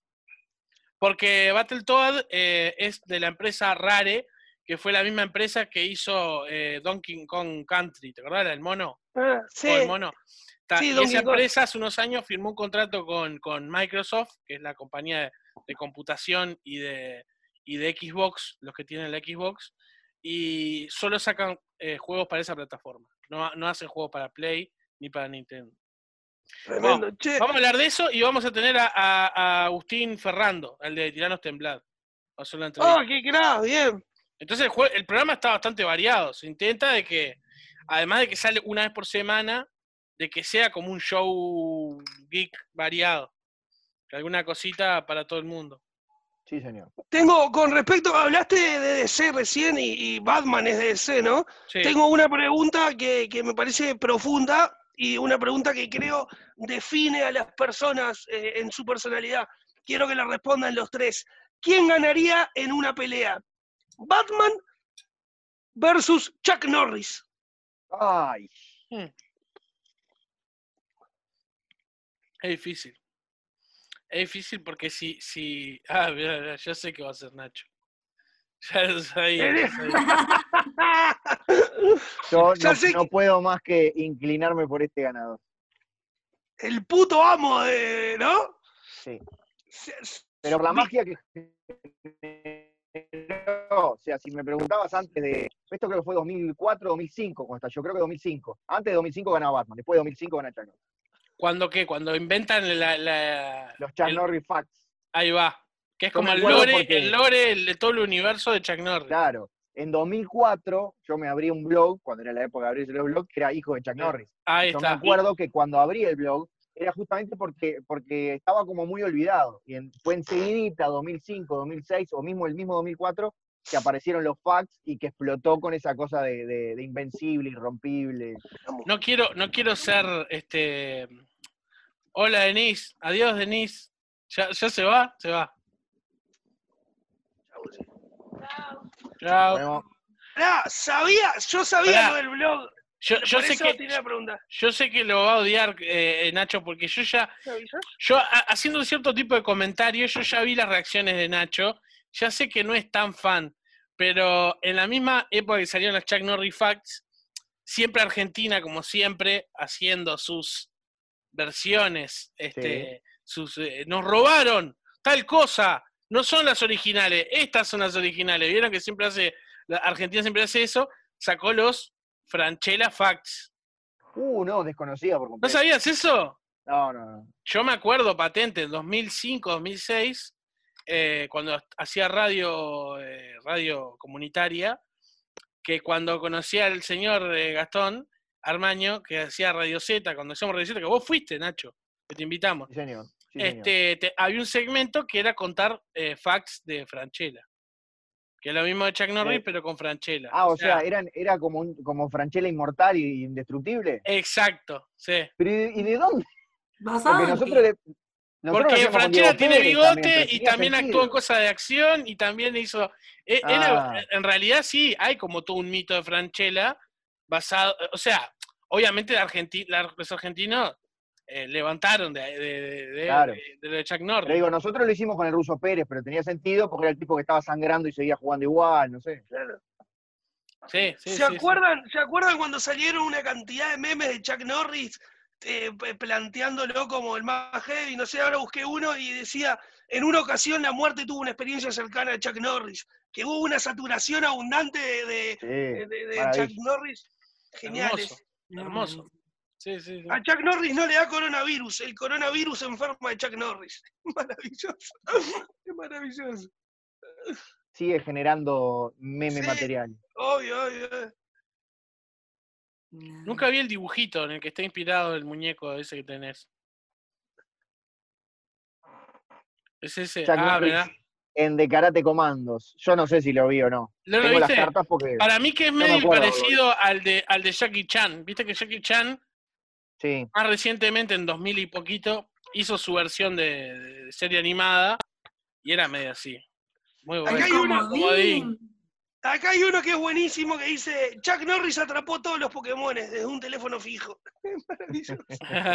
Porque Battletoad eh, es de la empresa Rare, que fue la misma empresa que hizo eh, Donkey Kong Country, ¿te acordás del mono? Ah, O sí, el mono. Ta, sí, y Donkey esa Kong. empresa hace unos años firmó un contrato con, con Microsoft, que es la compañía de, de computación y de, y de Xbox, los que tienen la Xbox, y solo sacan eh, juegos para esa plataforma. No, no hacen juegos para Play ni para Nintendo. Tremendo. Bueno, Che, vamos a hablar de eso y vamos a tener a, a- a Agustín Ferrando, el de Tiranos Temblad. Va a hacer una entrevista. oh, qué crack, bien. Entonces el, jue- el programa está bastante variado. Se intenta de que, además de que sale una vez por semana, de que sea como un show geek variado. Que alguna cosita para todo el mundo. Sí, señor. Tengo, con respecto, hablaste de D C recién y, y Batman es de D C, ¿no? Sí. Tengo una pregunta que, que me parece profunda y una pregunta que creo define a las personas eh, en su personalidad. Quiero que la respondan los tres. ¿Quién ganaría en una pelea? ¿Batman versus Chuck Norris? Ay, Hmm. Es difícil. Es difícil porque si... si... Ah, mira, mira, ya sé qué va a hacer Nacho. Ya lo sabía, ya sabía. yo Ya no, sé no que- puedo más que inclinarme por este ganador. El puto amo de, ¿no? Sí. Se- se- Pero la vi- magia que generó, o sea, si me preguntabas antes de, esto creo que fue dos mil cuatro, dos mil cinco, cuando estalló, creo que dos mil cinco. Antes de dos mil cinco ganaba Batman, después de dos mil cinco gana Chuck Norris. ¿Cuándo qué? Cuando inventan la... la- Los Chuck el- Norris Facts. Ahí va. Que es Yo como me el acuerdo lore, porque- el lore el de todo el universo de Chuck Norris. Claro, en dos mil cuatro yo me abrí un blog, cuando era la época de abrirse los blogs, que era hijo de Chuck Norris. Ahí Yo me está. acuerdo que cuando abrí el blog, era justamente porque, porque estaba como muy olvidado. Y en, fue enseguidita, dos mil cinco, dos mil seis, o mismo el mismo dos mil cuatro, que aparecieron los facts y que explotó con esa cosa de, de, de invencible, irrompible. No quiero, no quiero ser este. Hola Denise, adiós Denise. ¿Ya, ya se va? Se va. Chao. Bueno, Pará, sabía, yo sabía Pará. lo del blog. Yo, yo Por sé eso que tenía la pregunta. yo sé que lo va a odiar eh, Nacho, porque yo ya, ¿Me avisas? yo a- haciendo un cierto tipo de comentarios, yo ya vi las reacciones de Nacho, ya sé que no es tan fan, pero en la misma época que salieron las Chuck Norris Facts, siempre Argentina, como siempre, haciendo sus versiones, este, sus, eh, nos robaron tal cosa, no son las originales, estas son las originales. Vieron que siempre hace, la Argentina siempre hace eso, sacó los Franchella Facts. uh, no, desconocida por ¿No completo. sabías eso? No, no, no. Yo me acuerdo patente, en dos mil cinco, dos mil seis, eh, cuando hacía radio, eh, radio comunitaria, que cuando conocí al señor eh, Gastón Armaño, que hacía Radio Z, cuando hacíamos Radio Z, que vos fuiste, Nacho, que te invitamos, Sí, señor. Sí, señor. este, te- había un segmento que era contar eh, facts de Franchella, que es lo mismo de Chuck Norris, Eh, pero con Franchella. Ah, o sea, eran, era como, un, como Franchella inmortal y indestructible. Exacto, sí. Pero ¿y, y de dónde? ¿Basado Porque en nosotros, qué? le- nosotros lo Porque hacíamos con Franchella Diego tiene Pérez bigote también, pero y tenía también sentido. actuó en cosas de acción y también hizo... e- Era, Ah. en realidad sí, hay como todo un mito de Franchella basado... O sea, obviamente la Argenti- la- los argentinos eh, levantaron de, de, de, de- Claro. de- de lo de Chuck Pero Norris. digo, nosotros lo hicimos con el Ruso Pérez, pero tenía sentido porque era el tipo que estaba sangrando y seguía jugando igual, no sé. Claro. Sí, sí, ¿Se, sí, sí. acuerdan, ¿Se acuerdan cuando salieron una cantidad de memes de Chuck Norris eh, p- planteándolo como el más heavy? No sé, ahora busqué uno y decía, en una ocasión la muerte tuvo una experiencia cercana a Chuck Norris, que hubo una saturación abundante de, de, Sí, de- de- de maravilla. Chuck Norris. Geniales. Hermoso, hermoso. Sí, sí, sí. A Chuck Norris no le da coronavirus, el coronavirus enferma de Chuck Norris. Maravilloso, es maravilloso. Sigue generando meme Sí. material. Obvio, obvio. No. Nunca vi el dibujito en el que está inspirado el muñeco ese que tenés. Es ese. Chuck Ah, Norris mirá. en De Karate Comandos. Yo no sé si lo vi o no. ¿No lo Tengo las viste? cartas porque. Para mí que es No me medio acuerdo haberlo parecido al de, al de Jackie Chan. Viste que Jackie Chan, Sí. más recientemente, en dos mil y poquito, hizo su versión de, de serie animada y era medio así. Muy bueno. Acá hay uno- Comodín. Acá hay uno que es buenísimo que dice, Chuck Norris atrapó todos los Pokémones desde un teléfono fijo. Es maravilloso.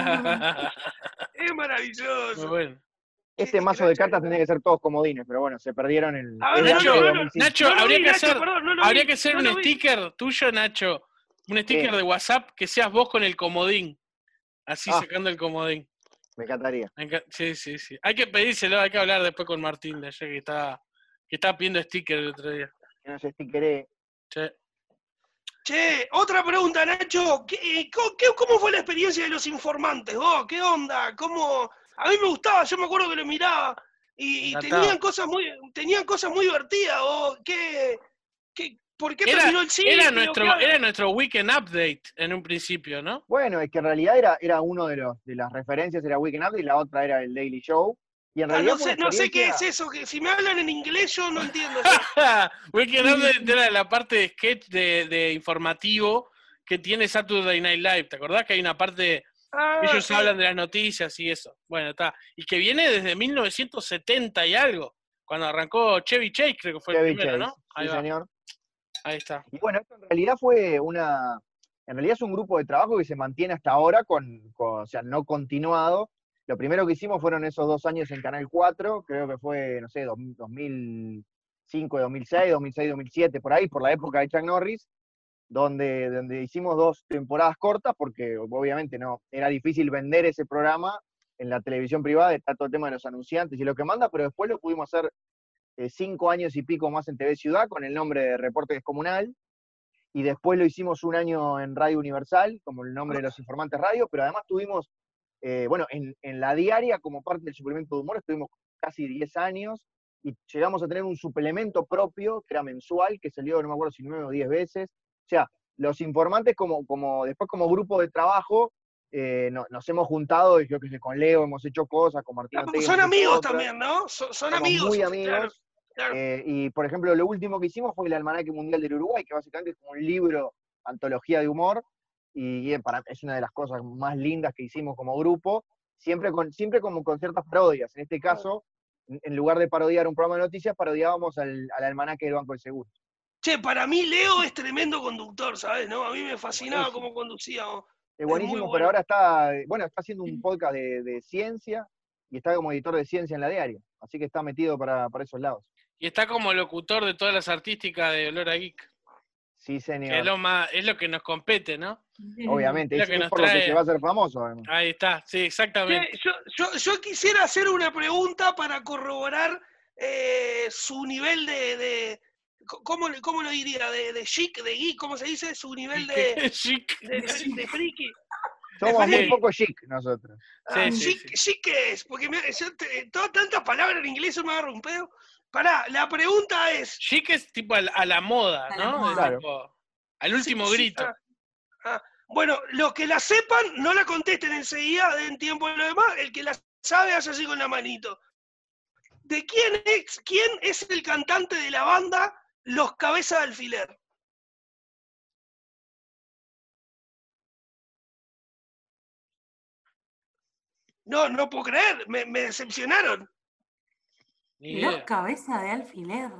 Es Muy maravilloso. bueno. Este mazo de cartas tendría que ser todos comodines, pero bueno, se perdieron el. A ver, es de Nacho, antes de no, no, dos mil cinco. Nacho, No lo habría vi, que Nacho, hacer, perdón, no lo habría vi, que hacer no un lo vi. sticker tuyo, Nacho. Un sticker Sí. de WhatsApp que seas vos con el comodín. Así Ah. sacando el comodín. Me encantaría. Me enca- Sí, sí, sí. Hay que pedírselo, hay que hablar después con Martín de ayer que estaba, que estaba pidiendo sticker el otro día. Que no sé si querés. Sí. Che, otra pregunta, Nacho. ¿Qué, co- qué- ¿Cómo fue la experiencia de Los Informantes? vos? ¿Qué onda? ¿Cómo? A mí me gustaba, yo me acuerdo que lo miraba y, y Encantado. tenían cosas muy tenían cosas muy divertidas. vos. ¿Qué, qué, ¿Por qué Era, terminó el ciclo? era, nuestro, ¿Qué- era nuestro weekend update en un principio, ¿no? Bueno, es que en realidad era, era uno de los de las referencias, era Weekend Up y la otra era el Daily Show. Y en Ah, realidad no, fue sé, una no sé qué es experiencia- eso, que si me hablan en inglés yo no entiendo. Weekend update era la parte de sketch de, de informativo que tiene Saturday Night Live. ¿Te acordás que hay una parte Ah, ellos sí. hablan de las noticias y eso? Bueno, está. Y que viene desde mil novecientos setenta y algo, cuando arrancó Chevy Chase, creo que fue Chevy el primero, Chase, ¿no? Ahí sí, va, señor. ahí está. Y bueno, esto en realidad fue una. En realidad es un grupo de trabajo que se mantiene hasta ahora, con, con- o sea, no continuado. Lo primero que hicimos fueron esos dos años en Canal cuatro, creo que fue, no sé, dos- dos mil cinco, dos mil seis, dos mil seis, dos mil siete, por ahí, por la época de Chuck Norris, donde, donde hicimos dos temporadas cortas, porque obviamente no, era difícil vender ese programa en la televisión privada, está todo el tema de los anunciantes y lo que manda, pero después lo pudimos hacer eh, cinco años y pico más en T V Ciudad con el nombre de Reporte Descomunal, y después lo hicimos un año en Radio Universal, como el nombre de los informantes radio, pero además tuvimos, eh, bueno, en, en la diaria, como parte del suplemento de humor, estuvimos casi diez años, y llegamos a tener un suplemento propio, que era mensual, que salió, no me acuerdo si nueve o diez veces. O sea, los informantes como, como después como grupo de trabajo, eh, no- nos hemos juntado, y yo que sé, con Leo hemos hecho cosas, con Martín Ah, Ortega son hemos hecho amigos otras. también, ¿no? Son, son Somos amigos. muy o sea, claro, amigos. claro. Eh, y, por ejemplo, lo último que hicimos fue el Almanaque Mundial del Uruguay, que básicamente es como un libro, antología de humor, y eh, para, es una de las cosas más lindas que hicimos como grupo, siempre, con, siempre como con ciertas parodias. En este caso, en en lugar de parodiar un programa de noticias, parodiábamos al, al Almanaque del Banco del Seguro. Che, para mí Leo es tremendo conductor, ¿sabes? ¿No? A mí me fascinaba Buenísimo. cómo conducía. ¿No? Es Es muy buenísimo, pero bueno. ahora está, bueno, está haciendo un podcast de, de ciencia, y está como editor de ciencia en la diaria, así que está metido para, para esos lados. Y está como locutor de todas las artísticas de Olor a Geek. Sí, Que es señor. lo más, es lo que nos compete, ¿no? Obviamente, Es lo es, que es nos por lo que trae. se va a hacer famoso, además. Ahí está, sí, Che, exactamente. yo, yo, yo quisiera hacer una pregunta para corroborar eh, su nivel de, de- ¿cómo, le- ¿cómo lo diría? De, de chic, de geek, ¿cómo se dice? Su nivel de, Chic. de, fri- de friki. Somos muy friki. poco chic nosotros. Ah, Sí, sí, chic, sí. chic es, porque me, yo te- todas tantas palabras en inglés yo me agarro un pedo. Pará, la pregunta es... Chic es tipo a la, a la moda, A la ¿no? moda. Es Claro. tipo, al último sí, sí, grito. ah, ah. Bueno, los que la sepan, no la contesten enseguida, den tiempo a lo demás. El que la sabe, hace así con la manito. ¿De quién es, quién es el cantante de la banda Los Cabezas de Alfiler? No, no puedo creer, me, me decepcionaron. Ni Los idea. cabeza de alfiler.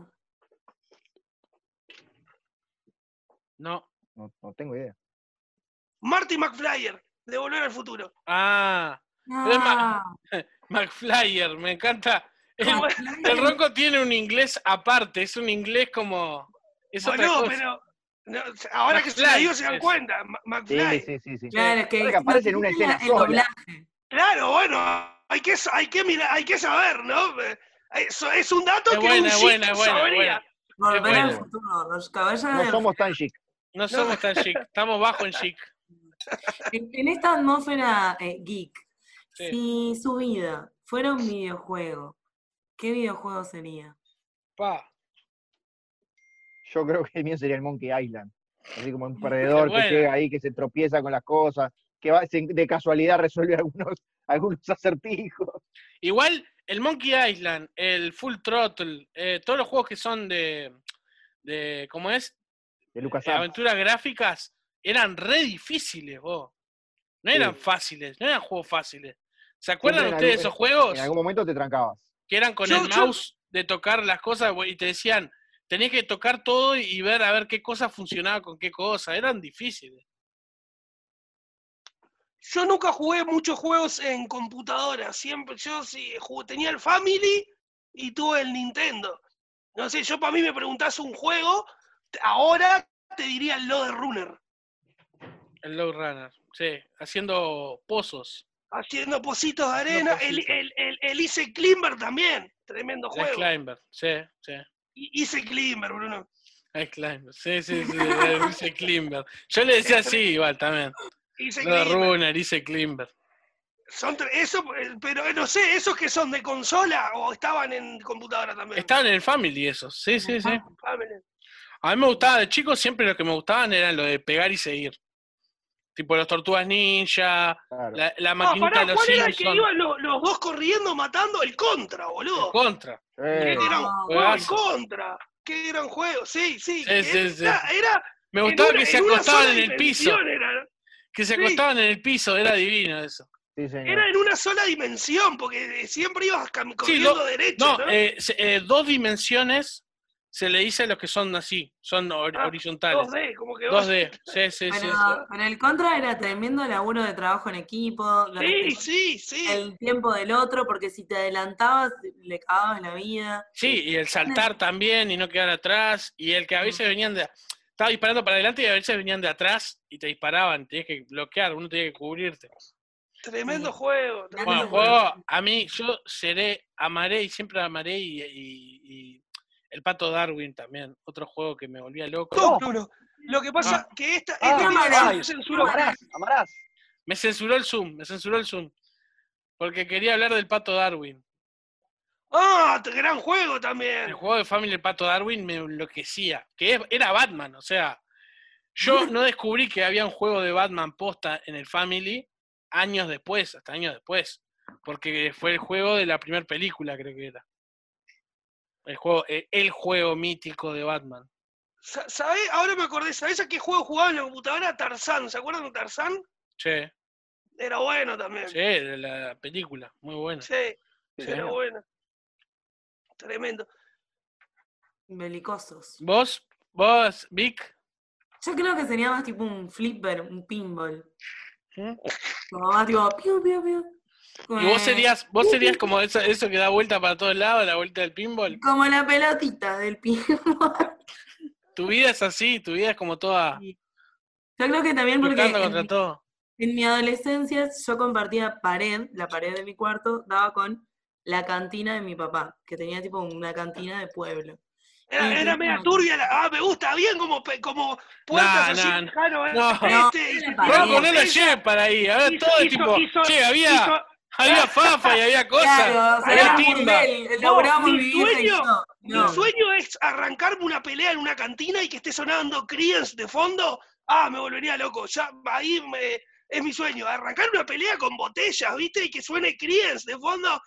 No. No, no tengo idea. Marty McFlyer, de Volver al Futuro. Ah, pero es Ma- Ah, McFlyer, me encanta. El, ¿Cómo? el Ronco tiene un inglés aparte, es un inglés como. Es otra Boludo, cosa. pero no, ahora que se lo McFly digo se dan es. cuenta. Ma- Sí, McFly. sí, sí, sí. claro, es que, Ahora que aparece en una imagínate escena el sola. doblaje. Claro, bueno, hay que, hay que mirar, hay que saber, ¿no? Eso es un dato Es que buena, un es chic buena, es buena, es sabría. buena. Volver al bueno. futuro. Los cabezas No de somos tan chic. No somos tan chic, estamos bajo en chic. En, en esta atmósfera eh, geek, Sí. si su vida fuera un videojuego, ¿qué videojuego sería? Pa. Yo creo que el mío sería el Monkey Island. Así como un perdedor que buena. llega ahí, que se tropieza con las cosas, que va, se- de casualidad resuelve algunos, algunos acertijos. Igual el Monkey Island, el Full Throttle, eh, todos los juegos que son de, de ¿cómo es? De Eh, LucasArts. aventuras gráficas, eran re difíciles, vos. No Sí. eran fáciles, no eran juegos fáciles. ¿Se acuerdan Siempre en ustedes de algún- esos juegos? En algún momento te trancabas. Que eran con Yo- el yo- mouse de tocar las cosas y te decían, tenés que tocar todo y ver a ver qué cosa funcionaba con qué cosa. Eran difíciles. Yo nunca jugué muchos juegos en computadora. Siempre, yo sí jugué- tenía el Family y tuve el Nintendo. No sé, yo para mí me preguntás un juego, te- ahora te diría el Loader Runner. El Low Runner, sí, haciendo pozos. Haciendo pocitos de Haciendo arena. El, pocitos. el, el, el Ice Climber también. Tremendo El juego. Climber, sí, sí. I- Ice Climber, Bruno. El Climber, sí, sí, sí, el Ice Climber. Yo le decía así igual también. Ice Low Climber. Runner, Ice Climber. Son tre- eso, eh, pero eh, no sé, ¿esos que son de consola o estaban en computadora también? Estaban en el Family esos, sí, sí, sí. Family. A mí me gustaba, de chico siempre lo que me gustaban eran lo de pegar y seguir. Tipo los Tortugas Ninja, Claro. la, la Ah, maquinita pará, de los ¿cuál era el que Simpsons. iban los, los dos corriendo matando? El Contra, boludo. Contra. Qué Eh, gran No, juego, el juegazo. Contra. Qué gran juego, sí, sí. Sí, que sí, sí. era, era Me en gustaba una- que se en una acostaban sola en el piso. dimensión era, Que se Sí. acostaban en el piso, era divino eso. sí, señor. era en una sola dimensión, porque siempre ibas cam- Sí, corriendo do- derecho, no, ¿no? eh, se- eh, dos dimensiones se le dice a los que son así, son hor- Ah, horizontales. dos D, como que dos vos- D, sí, sí, sí. Pero, pero el contra era tremendo laburo de trabajo en equipo, de Sí, respetar sí, sí. el tiempo del otro, porque si te adelantabas, le cagabas la vida. Sí, y el saltar también y no quedar atrás, y el que a veces venían de... Estaba disparando para adelante y a veces venían de atrás y te disparaban, tenías que bloquear, uno tenía que cubrirte. Tremendo Sí. juego. Bueno, Bueno, tremendo juego, juego. a mí, yo seré, amaré y siempre amaré y, y- y el Pato Darwin también, otro juego que me volvía loco. No, Bruno. Lo que pasa Ah. que esta, Ah, este tiene Amarás, se censuró. Amarás, amarás. Me censuró el Zoom, me censuró el Zoom. Porque quería hablar del Pato Darwin. Ah, t- gran juego El también. juego de Family del Pato Darwin me enloquecía. Que es- era Batman, o sea. Yo no descubrí que había un juego de Batman posta en el Family años después, hasta años después. Porque fue el juego de la primera película, creo que era. El juego, el, el juego mítico de Batman. ¿Sabés? Ahora me acordé, ¿sabés a qué juego jugaba en la computadora? Tarzán, ¿se acuerdan de Tarzán? Sí. Era bueno también. Sí, de la película, muy buena. Sí, Sí. era bueno. Tremendo. Belicosos. ¿Vos? ¿Vos, Vic? Yo creo que sería más tipo un flipper, un pinball. ¿Mm? Como más tipo, piu, piu, piu. ¿Y vos serías, vos serías como eso, eso que da vuelta para todos lados, la vuelta del pinball? Como la pelotita del pinball. Tu vida es así, tu vida es como toda Yo creo que también porque chocando en contra mi, todo. en mi adolescencia yo compartía pared, la pared de mi cuarto daba con la cantina de mi papá, que tenía tipo una cantina de pueblo. Era, Y era tenía media una- turbia, la- ah, me gusta, bien como, pe- como puertas Nah, así, nah, lejano, eh, no. este, y No, se no, tiraba Ronco, no lo botella, lleves para ahí. A ver, hizo- todo es hizo- tipo, hizo- che, había, hizo- había fafa y había cosas. Claro, o sea, había era un timba. burdel, Vos, laburábamos mi mi vieja y sueño, yo. mi No. sueño es arrancarme una pelea en una cantina y que esté sonando Creedence de fondo. Ah, me volvería loco. Ya ahí me, es mi sueño, arrancar una pelea con botellas, ¿viste? Y que suene Creedence de fondo.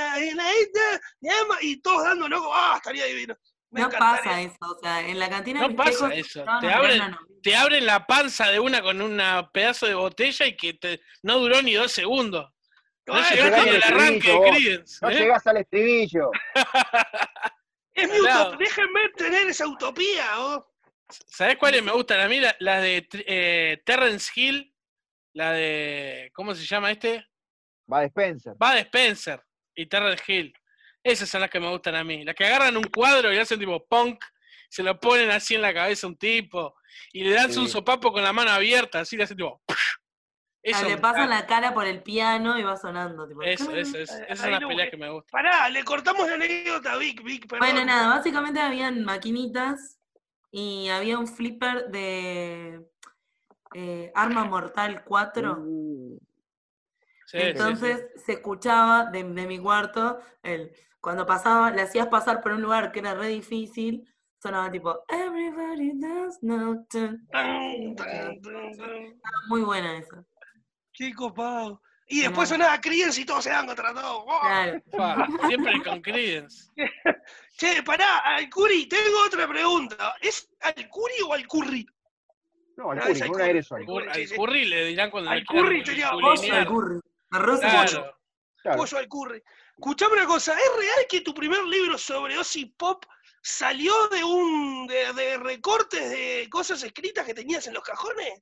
Y todos dando loco. Ah, estaría divino. Me No encantaría. pasa eso, o sea, en la cantina de No mis pasa viejos eso. estaban Te a pelear abren, una novela. te abren la panza de una con un pedazo de botella y que te, no duró ni dos segundos. No Bueno, llegaste ni al al arranque de estribillo, vos. Creedence. No ¿eh? llegás al estribillo. es mi Salado. utopía. Déjenme tener esa utopía, ¿oh? ¿Sabés cuáles me gustan a mí? La, la de eh, Terrence Hill, la de, ¿cómo se llama este? Va Spencer. Bud Spencer y Terrence Hill. Esas son las que me gustan a mí. Las que agarran un cuadro y hacen tipo punk, se lo ponen así en la cabeza a un tipo y le dan Sí. un sopapo con la mano abierta, así le hacen tipo... Eso, le pasan la cara por el piano y va sonando. Tipo, eso, eso, eso. Ahí Esas son las lo peleas busqué. que me gustan. Pará, le cortamos la anécdota a Vic, Vic, perdón. Bueno, nada, básicamente habían maquinitas y había un flipper de eh, Arma Mortal cuatro. Uh, Sí, Entonces sí, se escuchaba de, de mi cuarto, el, cuando pasaba, le hacías pasar por un lugar que era re difícil, sonaba tipo Everybody does know. Tun, Tan, tun, tan, tun, tan, tun. tan. Estaba muy buena esa. Qué copado. Y después Era- sonaba Creedence y todos se dan contra todos. ¡Oh! Claro. sí. Fa, siempre con Creedence. Che, pará, Alcuri, tengo otra pregunta. ¿Es Alcuri o Alcurri? no, al No, Curry, es con un Alcurri. aire solo. Alcurri, Al sí, sí. Curry le dirán cuando Al le quieran Curry sería Pollo culinear. al curry. Arroz y Claro. pollo. Claro. Pollo Alcurri. Escuchame una cosa, ¿es real que tu primer libro sobre Ozzy Pop salió de un de, de recortes de cosas escritas que tenías en los cajones?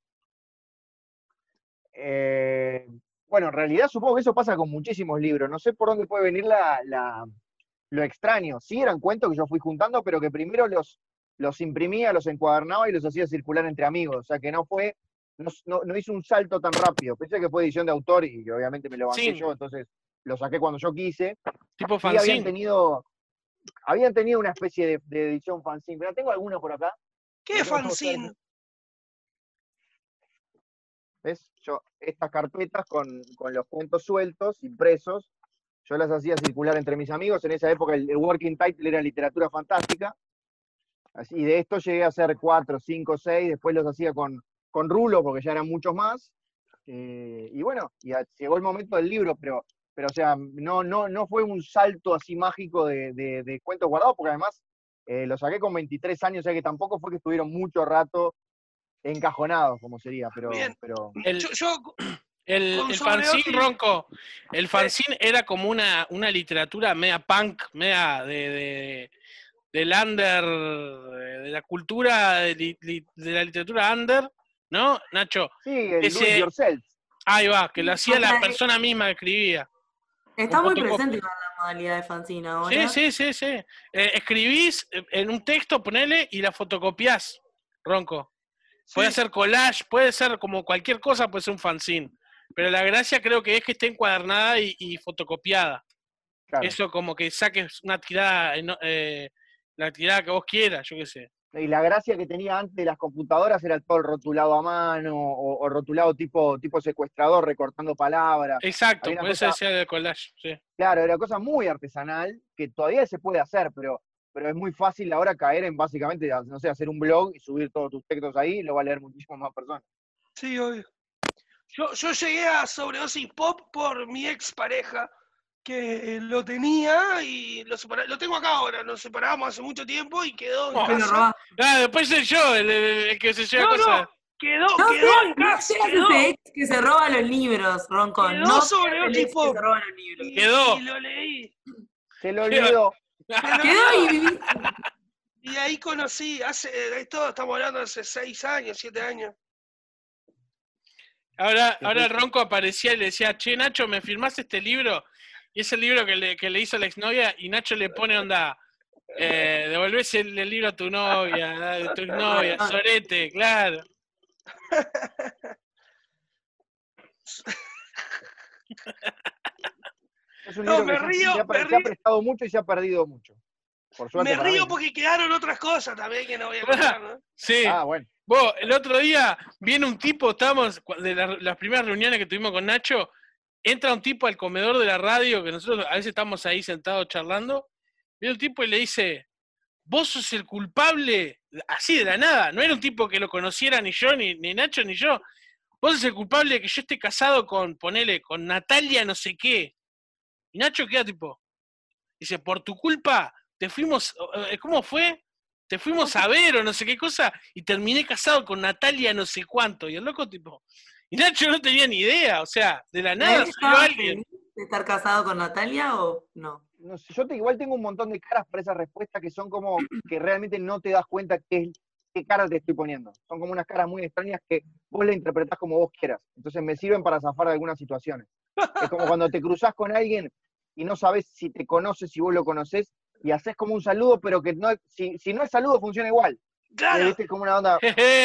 Eh, bueno, en realidad supongo que eso pasa con muchísimos libros. No sé por dónde puede venir la, la- lo extraño. Sí, eran cuentos que yo fui juntando, pero que primero los, los imprimía, los encuadernaba y los hacía circular entre amigos. O sea que no fue, no, no, no hizo un salto tan rápido. Pensé que fue edición de autor y que obviamente me lo banqué Sí. yo, entonces lo saqué cuando yo quise. Tipo Sí, habían fanzine. tenido, habían tenido una especie de, de edición fanzine. Pero tengo alguna por acá. ¿Qué Lo es tengo que buscar. fanzine? ¿Ves? Yo, estas carpetas con, con los cuentos sueltos, impresos, yo las hacía circular entre mis amigos. En esa época el, el working title era literatura fantástica. Así, y de esto llegué a hacer cuatro, cinco, seis, después los hacía con, con rulo, porque ya eran muchos más. Eh, y bueno, y a- llegó el momento del libro, pero, pero o sea, no, no, no fue un salto así mágico de, de, de cuentos guardados, porque además eh, lo saqué con veintitrés años, o sea que tampoco fue que estuvieron mucho rato encajonados, como sería, pero, Bien. pero El, Yo, yo el, con el sobre fanzine, Ozzy- Ronco, el fanzine era como una, una literatura media punk, media de, de- del under, de la cultura, de, li- li- de la literatura under, ¿no, Nacho? sí, el Ese- do it yourself. Ahí va, que lo hacía O la sea, persona misma que escribía. Está Con muy fotocopia. presente igual la modalidad de fanzine ahora. Sí, sí, sí, sí. Eh, escribís en un texto, ponele, y la fotocopiás, Ronco. Puede sí, ser collage, puede ser como cualquier cosa, puede ser un fanzine. Pero la gracia creo que es que esté encuadernada y, y fotocopiada. Claro. Eso como que saques una tirada, eno- eh, la tirada que vos quieras, yo qué sé. Y la gracia que tenía antes de las computadoras era todo el rotulado a mano o, o rotulado tipo, tipo secuestrador, recortando palabras. Exacto, Había una por eso cosa- decía de collage, sí. Claro, era cosa muy artesanal que todavía se puede hacer, pero, pero es muy fácil ahora caer en básicamente, no sé, hacer un blog y subir todos tus textos ahí y lo va a leer muchísimas más personas. sí, obvio. Yo, yo llegué a Sobredosis Pop por mi ex pareja, que lo tenía y lo separa- lo tengo acá ahora, nos separamos hace mucho tiempo y quedó en Oh. Me lo casa. robaste. Ah, después soy yo el, el- el que se lleva No, cosas. no, quedó, No quedó seas, en no casa, seas quedó, ese ex que se roba los libros, Ronco. quedó No seas el Sobredosis ex que Pop se roba los libros. y, Quedó. y lo leí. Se lo Quedó. olvidó. Se lo Quedó y olvidó. viví. Y ahí conocí, hace, esto estamos hablando de hace seis años, siete años. Ahora, ahora el Ronco aparecía y le decía, che, Nacho, ¿me firmás este libro? Y es el libro que le, que le hizo la exnovia, y Nacho le pone onda, eh, devolvés el, el libro a tu novia, a tu exnovia, sorete, claro. Es un No, libro me que se ha- río, se, ha, me se ha río. prestado mucho y se ha perdido mucho. Por suerte Me para río mí. porque quedaron otras cosas también que no voy a contar, ¿no? Sí. Ah, bueno. Vos, el otro día viene un tipo, estábamos, cu- de la- las primeras reuniones que tuvimos con Nacho, entra un tipo al comedor de la radio, que nosotros a veces estamos ahí sentados charlando, viene un tipo y le dice, vos sos el culpable, así de la nada, no era un tipo que lo conociera ni yo, ni, ni Nacho, ni yo, vos sos el culpable de que yo esté casado con, ponele, con Natalia no sé qué. Y Nacho queda tipo, dice, por tu culpa, te fuimos, eh, ¿cómo fue? Te fuimos a ver o no sé qué cosa, y terminé casado con Natalia no sé cuánto. Y el loco tipo, y Nacho no tenía ni idea, o sea, de la ¿Y nada él salió estaba alguien. feliz de estar casado con Natalia o no? No sé, yo te, igual tengo un montón de caras para esa respuesta que son como que realmente no te das cuenta qué, es- qué cara te estoy poniendo. Son como unas caras muy extrañas que vos la interpretás como vos quieras. Entonces me sirven para zafar de algunas situaciones. Es como cuando te cruzás con alguien y no sabes si te conoces, si vos lo conocés, y haces como un saludo, pero que no, si, si no es saludo funciona igual. Claro, ¿Viste? Es como una onda.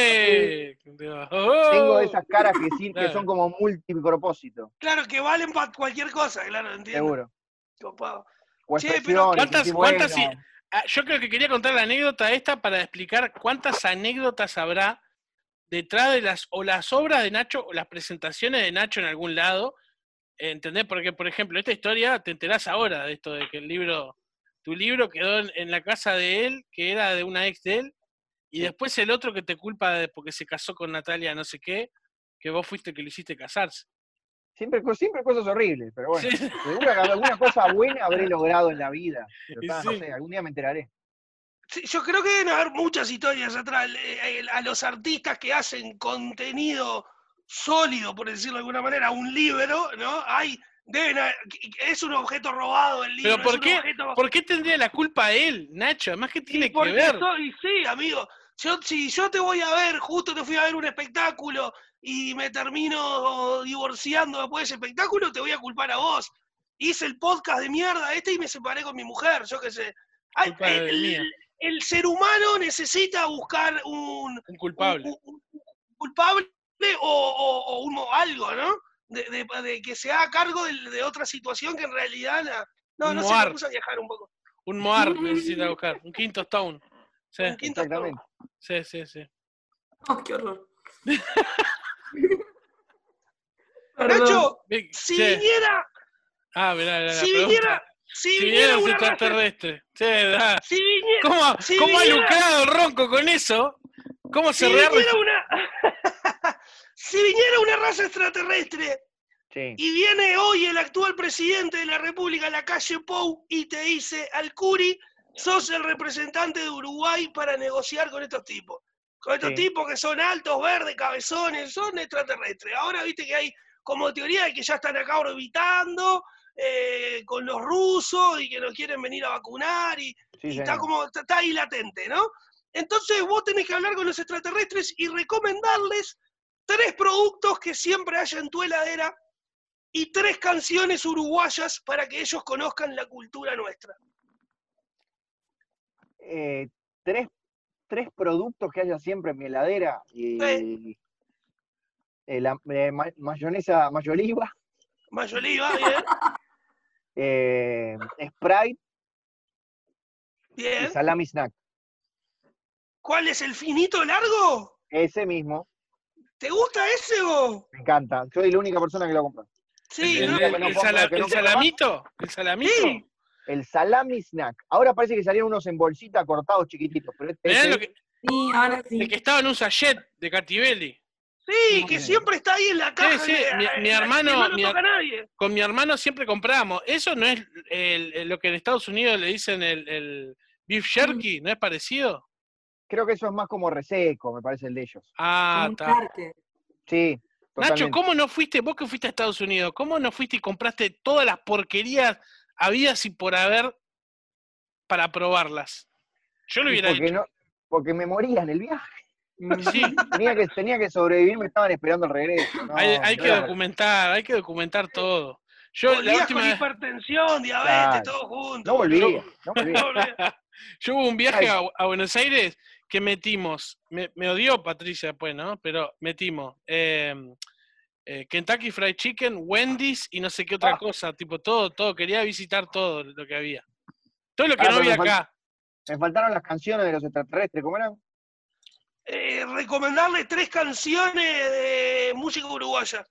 Jeje. Tengo esas caras que sí, que Claro. son como multipropósito, claro, que valen para cualquier cosa, claro, entiendo. seguro. Copado. O Che, pero expresiones. ¿Cuántas, decís, cuántas, bueno, i- ah, yo creo que quería contar la anécdota esta para explicar cuántas anécdotas habrá detrás de las, o las obras de Nacho, o las presentaciones de Nacho en algún lado, ¿entendés? Porque, por ejemplo, esta historia te enterás ahora de esto, de que el libro, tu libro quedó en, en la casa de él, que era de una ex de él, y después el otro que te culpa de porque se casó con Natalia no sé qué, que vos fuiste el que lo hiciste casarse. siempre, co- siempre cosas horribles, pero bueno. Sí, Seguro que alguna cosa buena habré logrado en la vida. Pero y está, no sí. sé, algún día me enteraré. sí, yo creo que deben haber muchas historias atrás. eh, eh, A los artistas que hacen contenido sólido, por decirlo de alguna manera, un libro, ¿no? Hay, deben haber- es un objeto robado el libro, Pero ¿por es un qué, objeto. ¿por qué tendría la culpa él, Nacho? Además, ¿qué Y tiene que porque ver? soy, sí, amigo. Yo, si yo te voy a ver, justo te fui a ver un espectáculo y me termino divorciando después de ese espectáculo, te voy a culpar a vos. Hice el podcast de mierda este y me separé con mi mujer, yo qué sé. Ay, Culpa de el, mía. el ser humano necesita buscar un, Un culpable. un- un- un culpable o, o- o un- algo, ¿no? De, de- de que se haga cargo de, de otra situación que en realidad... la- no, Un no sé, me Moar. puse a viajar un poco. Un Moar necesita buscar, un quinto Stone. Sí, Un quinto stone. Exactamente. sí, sí, sí. Oh, qué horror. Nacho, Vi- si sí. viniera, Ah, mirá, mirá, la si pregunta. viniera, si Si viniera viene un una raza, extraterrestre. Sí, da. si viniera, ¿Cómo, si cómo ha viniera- lucrado el Ronco con eso? ¿Cómo se si rea? viniera una, si viniera una raza extraterrestre Sí. y viene hoy el actual presidente de la República, Lacalle Pou, y te dice, Alcuri, sos el representante de Uruguay para negociar con estos tipos. Con estos Sí. tipos que son altos, verdes, cabezones, son extraterrestres. Ahora viste que hay como teoría de que ya están acá orbitando eh, con los rusos y que nos quieren venir a vacunar y, Sí, y está señor. como, está, está ahí latente, ¿no? Entonces vos tenés que hablar con los extraterrestres y recomendarles tres productos que siempre haya en tu heladera y tres canciones uruguayas para que ellos conozcan la cultura nuestra. Eh, tres, tres productos que haya siempre en mi heladera. Y, eh, la eh, ma- mayonesa mayoliva, Mayoliva, bien, eh, Sprite y bien. salami snack. ¿Cuál es el finito largo? Ese mismo, ¿Te gusta ese vos? me encanta. Soy la única persona que lo compra. Sí, ¿El, ¿no? día el- que no el ponga- sala- que no el ponga salamito? ¿El salamito? Sí. El salami snack. Ahora parece que salieron unos en bolsita cortados chiquititos, pero este, Mirá este lo es que, Sí, ahora sí. el que estaba en un sachet de Catibelli. Sí, que siempre está ahí en la caja. Sí, sí, de- mi, mi la- que hermano, no lo mi- toca a nadie. con mi hermano siempre compramos. Eso no es el- el- lo que en Estados Unidos le dicen el, el beef jerky, ¿no es parecido? Creo que eso es más como reseco, me parece el de ellos. Ah, Como un está. charque. Sí, Nacho, totalmente. ¿cómo no fuiste, vos que fuiste a Estados Unidos, cómo no fuiste y compraste todas las porquerías habidas y por haber para probarlas? Yo lo Y hubiera porque, hecho. no, porque me moría en el viaje. Sí, Tenía que, tenía que sobrevivir, me estaban esperando el regreso. No, hay, hay no que era- documentar, hay que documentar todo. Yo la Volvías última con vez, hipertensión, diabetes, Claro. todo junto. No boludo. volvía, no volvía. No volvías. yo hubo un viaje Ay. a, a Buenos Aires que metimos, me, me odió Patricia después, ¿no? Pero metimos eh, eh, Kentucky Fried Chicken, Wendy's y no sé qué otra Ah. cosa, tipo todo, todo, quería visitar todo lo que había. Todo lo que Ah, no pero me había fal- acá. Me faltaron las canciones de los extraterrestres, ¿cómo eran? Eh, recomendarle tres canciones de música uruguaya.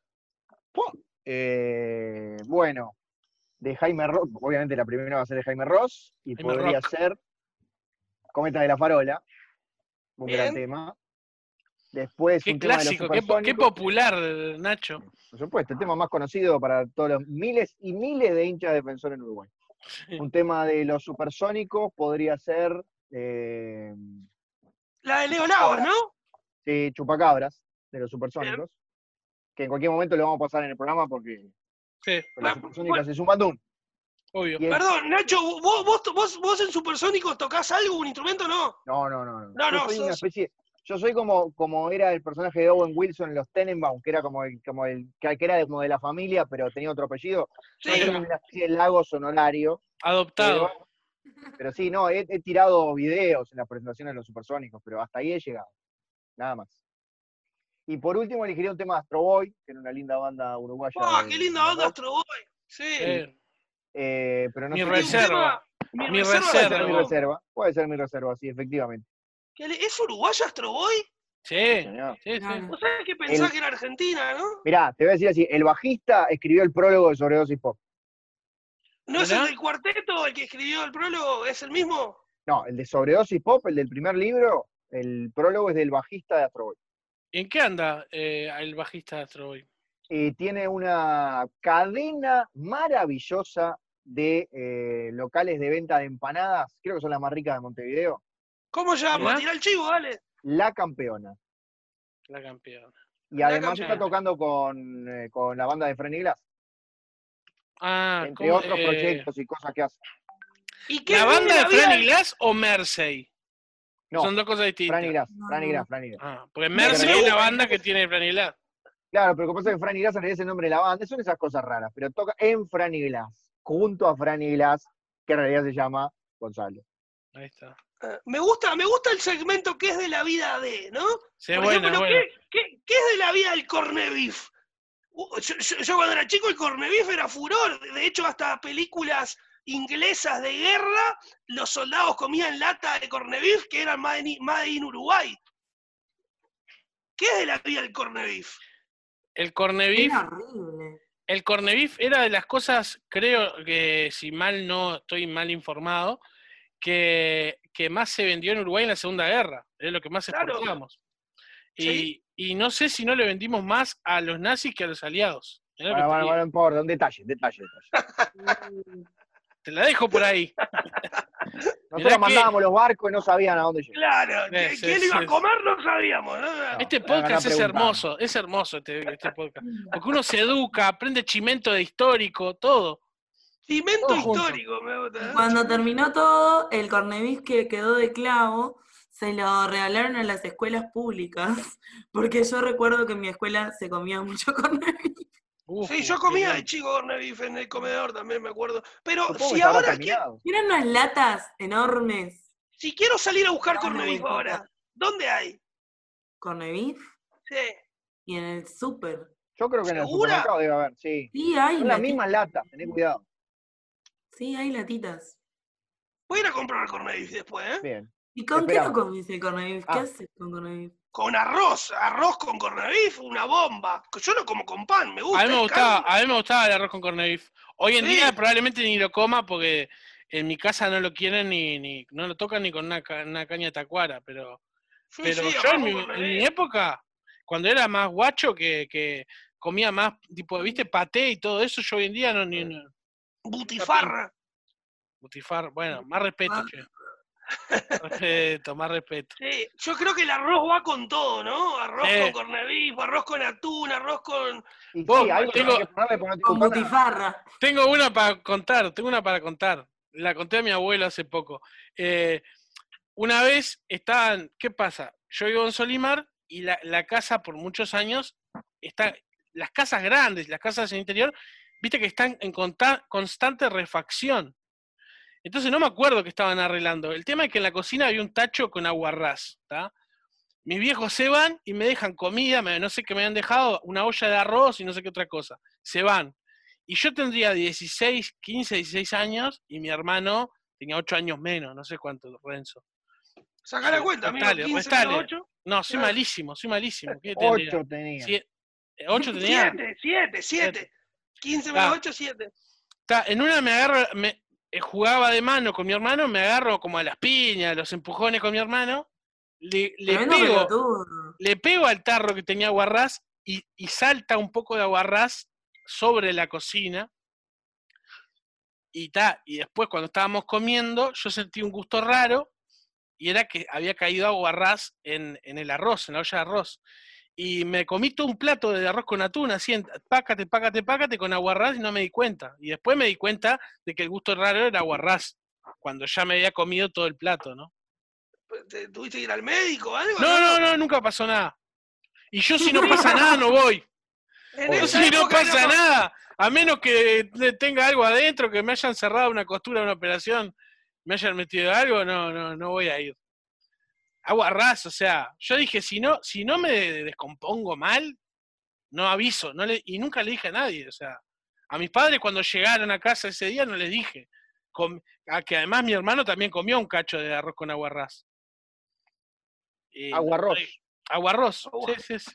Eh, bueno, de Jaime Ross, obviamente la primera va a ser de Jaime Ross, y Jaime podría Rock. ser Cometa de la Farola, un Bien. gran tema. Después Qué un tema de los clásico, qué, po- qué Supersónicos, popular, Nacho. por supuesto, el tema más conocido para todos los miles y miles de hinchas defensores en Uruguay. Un tema de los Supersónicos podría ser eh, La de Leo Navas, ¿no? sí, Chupacabras, de los Supersónicos, que en cualquier momento lo vamos a pasar en el programa porque Sí, con los Ah, Supersónicos es un bandún. obvio. Y es- Perdón, Nacho, ¿vos, vos, vos, vos en Supersónicos tocás algo, un instrumento o no? No, no, no. no. No, yo no, soy una sos- especie. Yo soy como, como era el personaje de Owen Wilson en los Tenenbaum, que era como el, como el que era de, como de la familia, pero tenía otro apellido. Yo Sí. soy una especie de lago sonorario. Adoptado. Pero, pero sí, no, he, he tirado videos en las presentaciones de los Supersónicos, pero hasta ahí he llegado. Nada más. Y por último elegiría un tema de Astro Boy, que era una linda banda uruguaya. ¡Ah, de- qué linda de banda rock. Astro Boy! Sí. Sí. Eh, pero no Mi sé Y un qué- reserva. tema- Mi, Mi reserva. Puede reserva. ser mi ¿no? reserva. Puede ser mi reserva, sí, efectivamente. ¿Qué le- ¿Es uruguaya Astro Boy? Sí, Señor. sí, sí. Claro. ¿Vos sabés que pensás El- que era argentina, no? Mirá, te voy a decir así, el bajista escribió el prólogo de Sobredosis Pop. ¿No es ¿Mirá? el del cuarteto el que escribió el prólogo? ¿Es el mismo? No, el de Sobredosis Pop, el del primer libro, el prólogo es del bajista de Astro Boy. ¿En qué anda eh, el bajista de Astro Boy? Y tiene una cadena maravillosa de eh, locales de venta de empanadas, creo que son las más ricas de Montevideo, ¿Cómo se llama? ¿Mirá? Tira el chivo, dale. La Campeona. La campeona. Y La además Campeona. está tocando con, eh, con la banda de Fran y Glass, Ah, entre ¿cómo, otros eh, proyectos y cosas que hace. ¿Y qué ¿La es banda de la vida Fran y del- Glass o Mersey? No, Son dos cosas distintas. Fran y Glass, No, Fran y no. Glass, Fran y Glass. Ah, porque Me Mersey gusta. es la banda que tiene Fran y Glass. Claro, pero lo que pasa es que Fran y Glass en realidad es el nombre de la banda, son esas cosas raras, pero toca en Fran y Glass, junto a Fran y Glass, que en realidad se llama Gonzalo. Ahí está. Eh, Me gusta, me gusta el segmento que es de la vida de, ¿no? Sí, Por bueno, ejemplo, bueno. ¿qué, qué, qué es de la vida del corned beef? Uh, Yo, yo- yo cuando era chico el corned beef era furor. De hecho, hasta películas inglesas de guerra, los soldados comían lata de corned beef que eran made in, made in Uruguay. ¿Qué es de la vida del corned beef? El corned beef, Era horrible. el corned beef era de las cosas, creo que si mal no estoy mal informado, que, que más se vendió en Uruguay en la Segunda Guerra. Es lo que más Claro. exportamos. Y, Sí. y no sé si no le vendimos más a los nazis que a los aliados. Mirá lo que Bueno, te bueno, digo. bueno, no importa, un detalle, detalle, detalle. Te la dejo por ahí. Nosotros que- mandábamos los barcos y no sabían a dónde llegar. Claro, Sí, ¿qué- sí, ¿quién iba sí. a comer? No sabíamos, ¿no? Este No, podcast hagan es preguntando. hermoso, es hermoso este, este podcast. Porque uno se educa, aprende chimento de histórico, todo. Cimento Todo junto. histórico, me gusta. ¿eh? Cuando terminó todo, el cornevis que quedó de clavo se lo regalaron a las escuelas públicas, porque yo recuerdo que en mi escuela se comía mucho cornevis. Uf, Sí, yo qué comía de bien. chico corned beef en el comedor también, me acuerdo. Pero Supongo si que estará ahora que, terminado. Eran unas latas enormes. si quiero salir a buscar Dame corned beef vueltita. ahora, ¿dónde hay? Cornevis Sí. y en el súper. Yo creo que en el ¿Segura? supermercado debe haber, sí. Sí, hay Son las latitas. mismas latas, tené cuidado. Sí, hay latitas. Voy a ir a comprar corned beef después, ¿eh? Bien. ¿Y con qué Esperamos. lo comís el cornevis? ¿Qué Ah. haces con cornevis? Con arroz, arroz con corned beef, una bomba. Yo lo como con pan, me gusta. A mí me es gustaba, carne. a mí me gustaba el arroz con corned beef. Hoy en Sí. día probablemente ni lo coma porque en mi casa no lo quieren ni, ni no lo tocan ni con una, ca- una caña de tacuara, pero, Sí, pero sí, yo arroz en mi, con corned en mi beef. época, cuando era más guacho, que, que comía más, tipo, ¿viste? Paté y todo eso, yo hoy en día no... ni no, Butifarra. Butifar, bueno, más respeto, che. Más respeto, más respeto. Sí, yo creo que el arroz va con todo, ¿no? Arroz Sí. con corned beef, arroz con atún, arroz con... Y Vos, sí, algo tengo- tenés que ponerle porque no te Con ocupa nada. butifarra. Tengo una para contar, tengo una para contar. La conté a mi abuelo hace poco. Eh, una vez estaban, ¿qué pasa? Yo vivo en Solimar y la, la casa por muchos años, está, las casas grandes, las casas en el interior, viste que están en conta- constante refacción. Entonces no me acuerdo que estaban arreglando. El tema es que en la cocina había un tacho con aguarrás, ¿tá? Mis viejos se van y me dejan comida, me- no sé qué me han dejado, una olla de arroz y no sé qué otra cosa. Se van. Y yo tendría dieciséis, quince, dieciséis años y mi hermano tenía ocho años menos, no sé cuánto, Renzo. Sacá la Sí, cuenta, amigo, restale, quince restale. menos ocho. No, soy Claro. malísimo, soy malísimo. ¿Qué tendría? Ocho tenía. Sie- ¿Ocho tenía? siete, siete, siete. quince menos ocho, siete. Ta, en una me agarro, me, eh, jugaba de mano con mi hermano, me agarro como a las piñas, los empujones con mi hermano, le, le Tremendo pego, pelotudo. le pego al tarro que tenía aguarrás y, y salta un poco de aguarrás sobre la cocina. Y, ta, y después cuando estábamos comiendo, yo sentí un gusto raro y era que había caído aguarrás en, en el arroz, en la olla de arroz. Y me comí todo un plato de arroz con atún, así, en, pácate, pácate, pácate, con aguarrás y no me di cuenta. Y después me di cuenta de que el gusto raro era aguarrás, cuando ya me había comido todo el plato, ¿no? ¿Te- ¿Tuviste que ir al médico o algo? No, no, no, nunca pasó nada. Y yo si no pasa nada no voy. En Yo esa si no época pasa era más- nada, a menos que tenga algo adentro, que me hayan cerrado una costura de una operación, me hayan metido algo, no, no, no voy a ir. Aguarrás, o sea, yo dije, si no, si no me descompongo mal, no aviso, no le, y nunca le dije a nadie, o sea, a mis padres cuando llegaron a casa ese día no les dije, com, a que además mi hermano también comió un cacho de arroz con aguarrás. Eh, Aguarroz. Aguarroz, Agua. sí, sí, sí.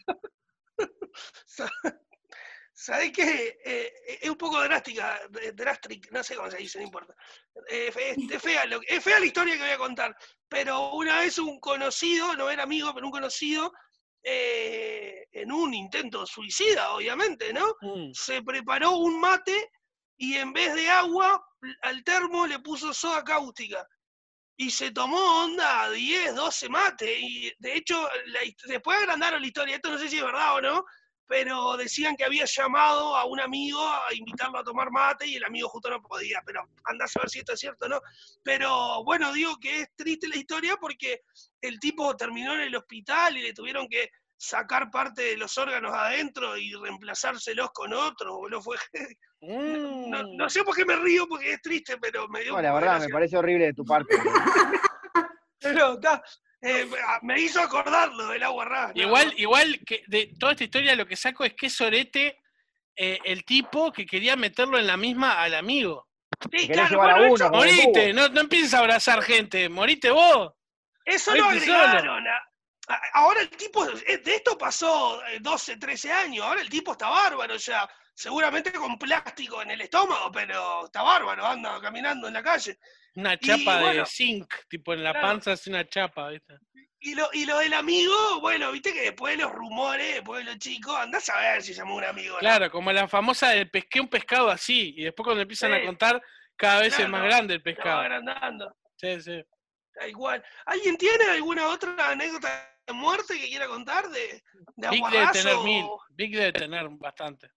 ¿Sabés qué? Eh, es un poco drástica, drástica, no sé cómo se dice, no importa. Eh, es, es fea lo, es fea la historia que voy a contar, pero una vez un conocido, no era amigo, pero un conocido, eh, en un intento suicida, obviamente, ¿no? Mm. Se preparó un mate y en vez de agua, al termo le puso soda cáustica. Y se tomó onda diez, doce mates. Y de hecho, la, después agrandaron la historia, esto no sé si es verdad o no, pero decían que había llamado a un amigo a invitarlo a tomar mate y el amigo justo no podía, pero anda a saber si esto es cierto o no. Pero bueno, digo que es triste la historia porque el tipo terminó en el hospital y le tuvieron que sacar parte de los órganos adentro y reemplazárselos con otros, boludo. Fue... Mm. No, no sé por qué me río porque es triste, pero me dio No, un la poco de verdad, me gracia. parece horrible de tu parte. Pero ta, eh, me hizo acordarlo del agua rara. Igual, igual que de toda esta historia lo que saco es que sorete eh, el tipo que quería meterlo en la misma al amigo. Sí, Querés claro, llevar a bueno, uno, eso, como el Morite, búho. no, no empieces a abrazar gente, morite vos. eso lo morite solo. agregaron. a- a- ahora el tipo, eh, de esto pasó eh, doce, trece años, ahora el tipo está bárbaro, o sea, seguramente con plástico en el estómago, pero está bárbaro, anda caminando en la calle. Una Y, chapa bueno, de zinc, tipo en la claro. panza hace una chapa, ¿viste? Y lo, y lo del amigo, bueno, viste que después de los rumores, después de los chicos, andás a ver si llamó un amigo. ¿no? Claro, como la famosa de pesqué un pescado así, y después cuando empiezan Sí. a contar, cada vez Claro, es más no, grande el Se va pescado. agrandando. Sí, sí. Tal cual. ¿Alguien tiene alguna otra anécdota de muerte que quiera contar de, de Big debe aguarrazo? tener mil, Big debe tener bastante.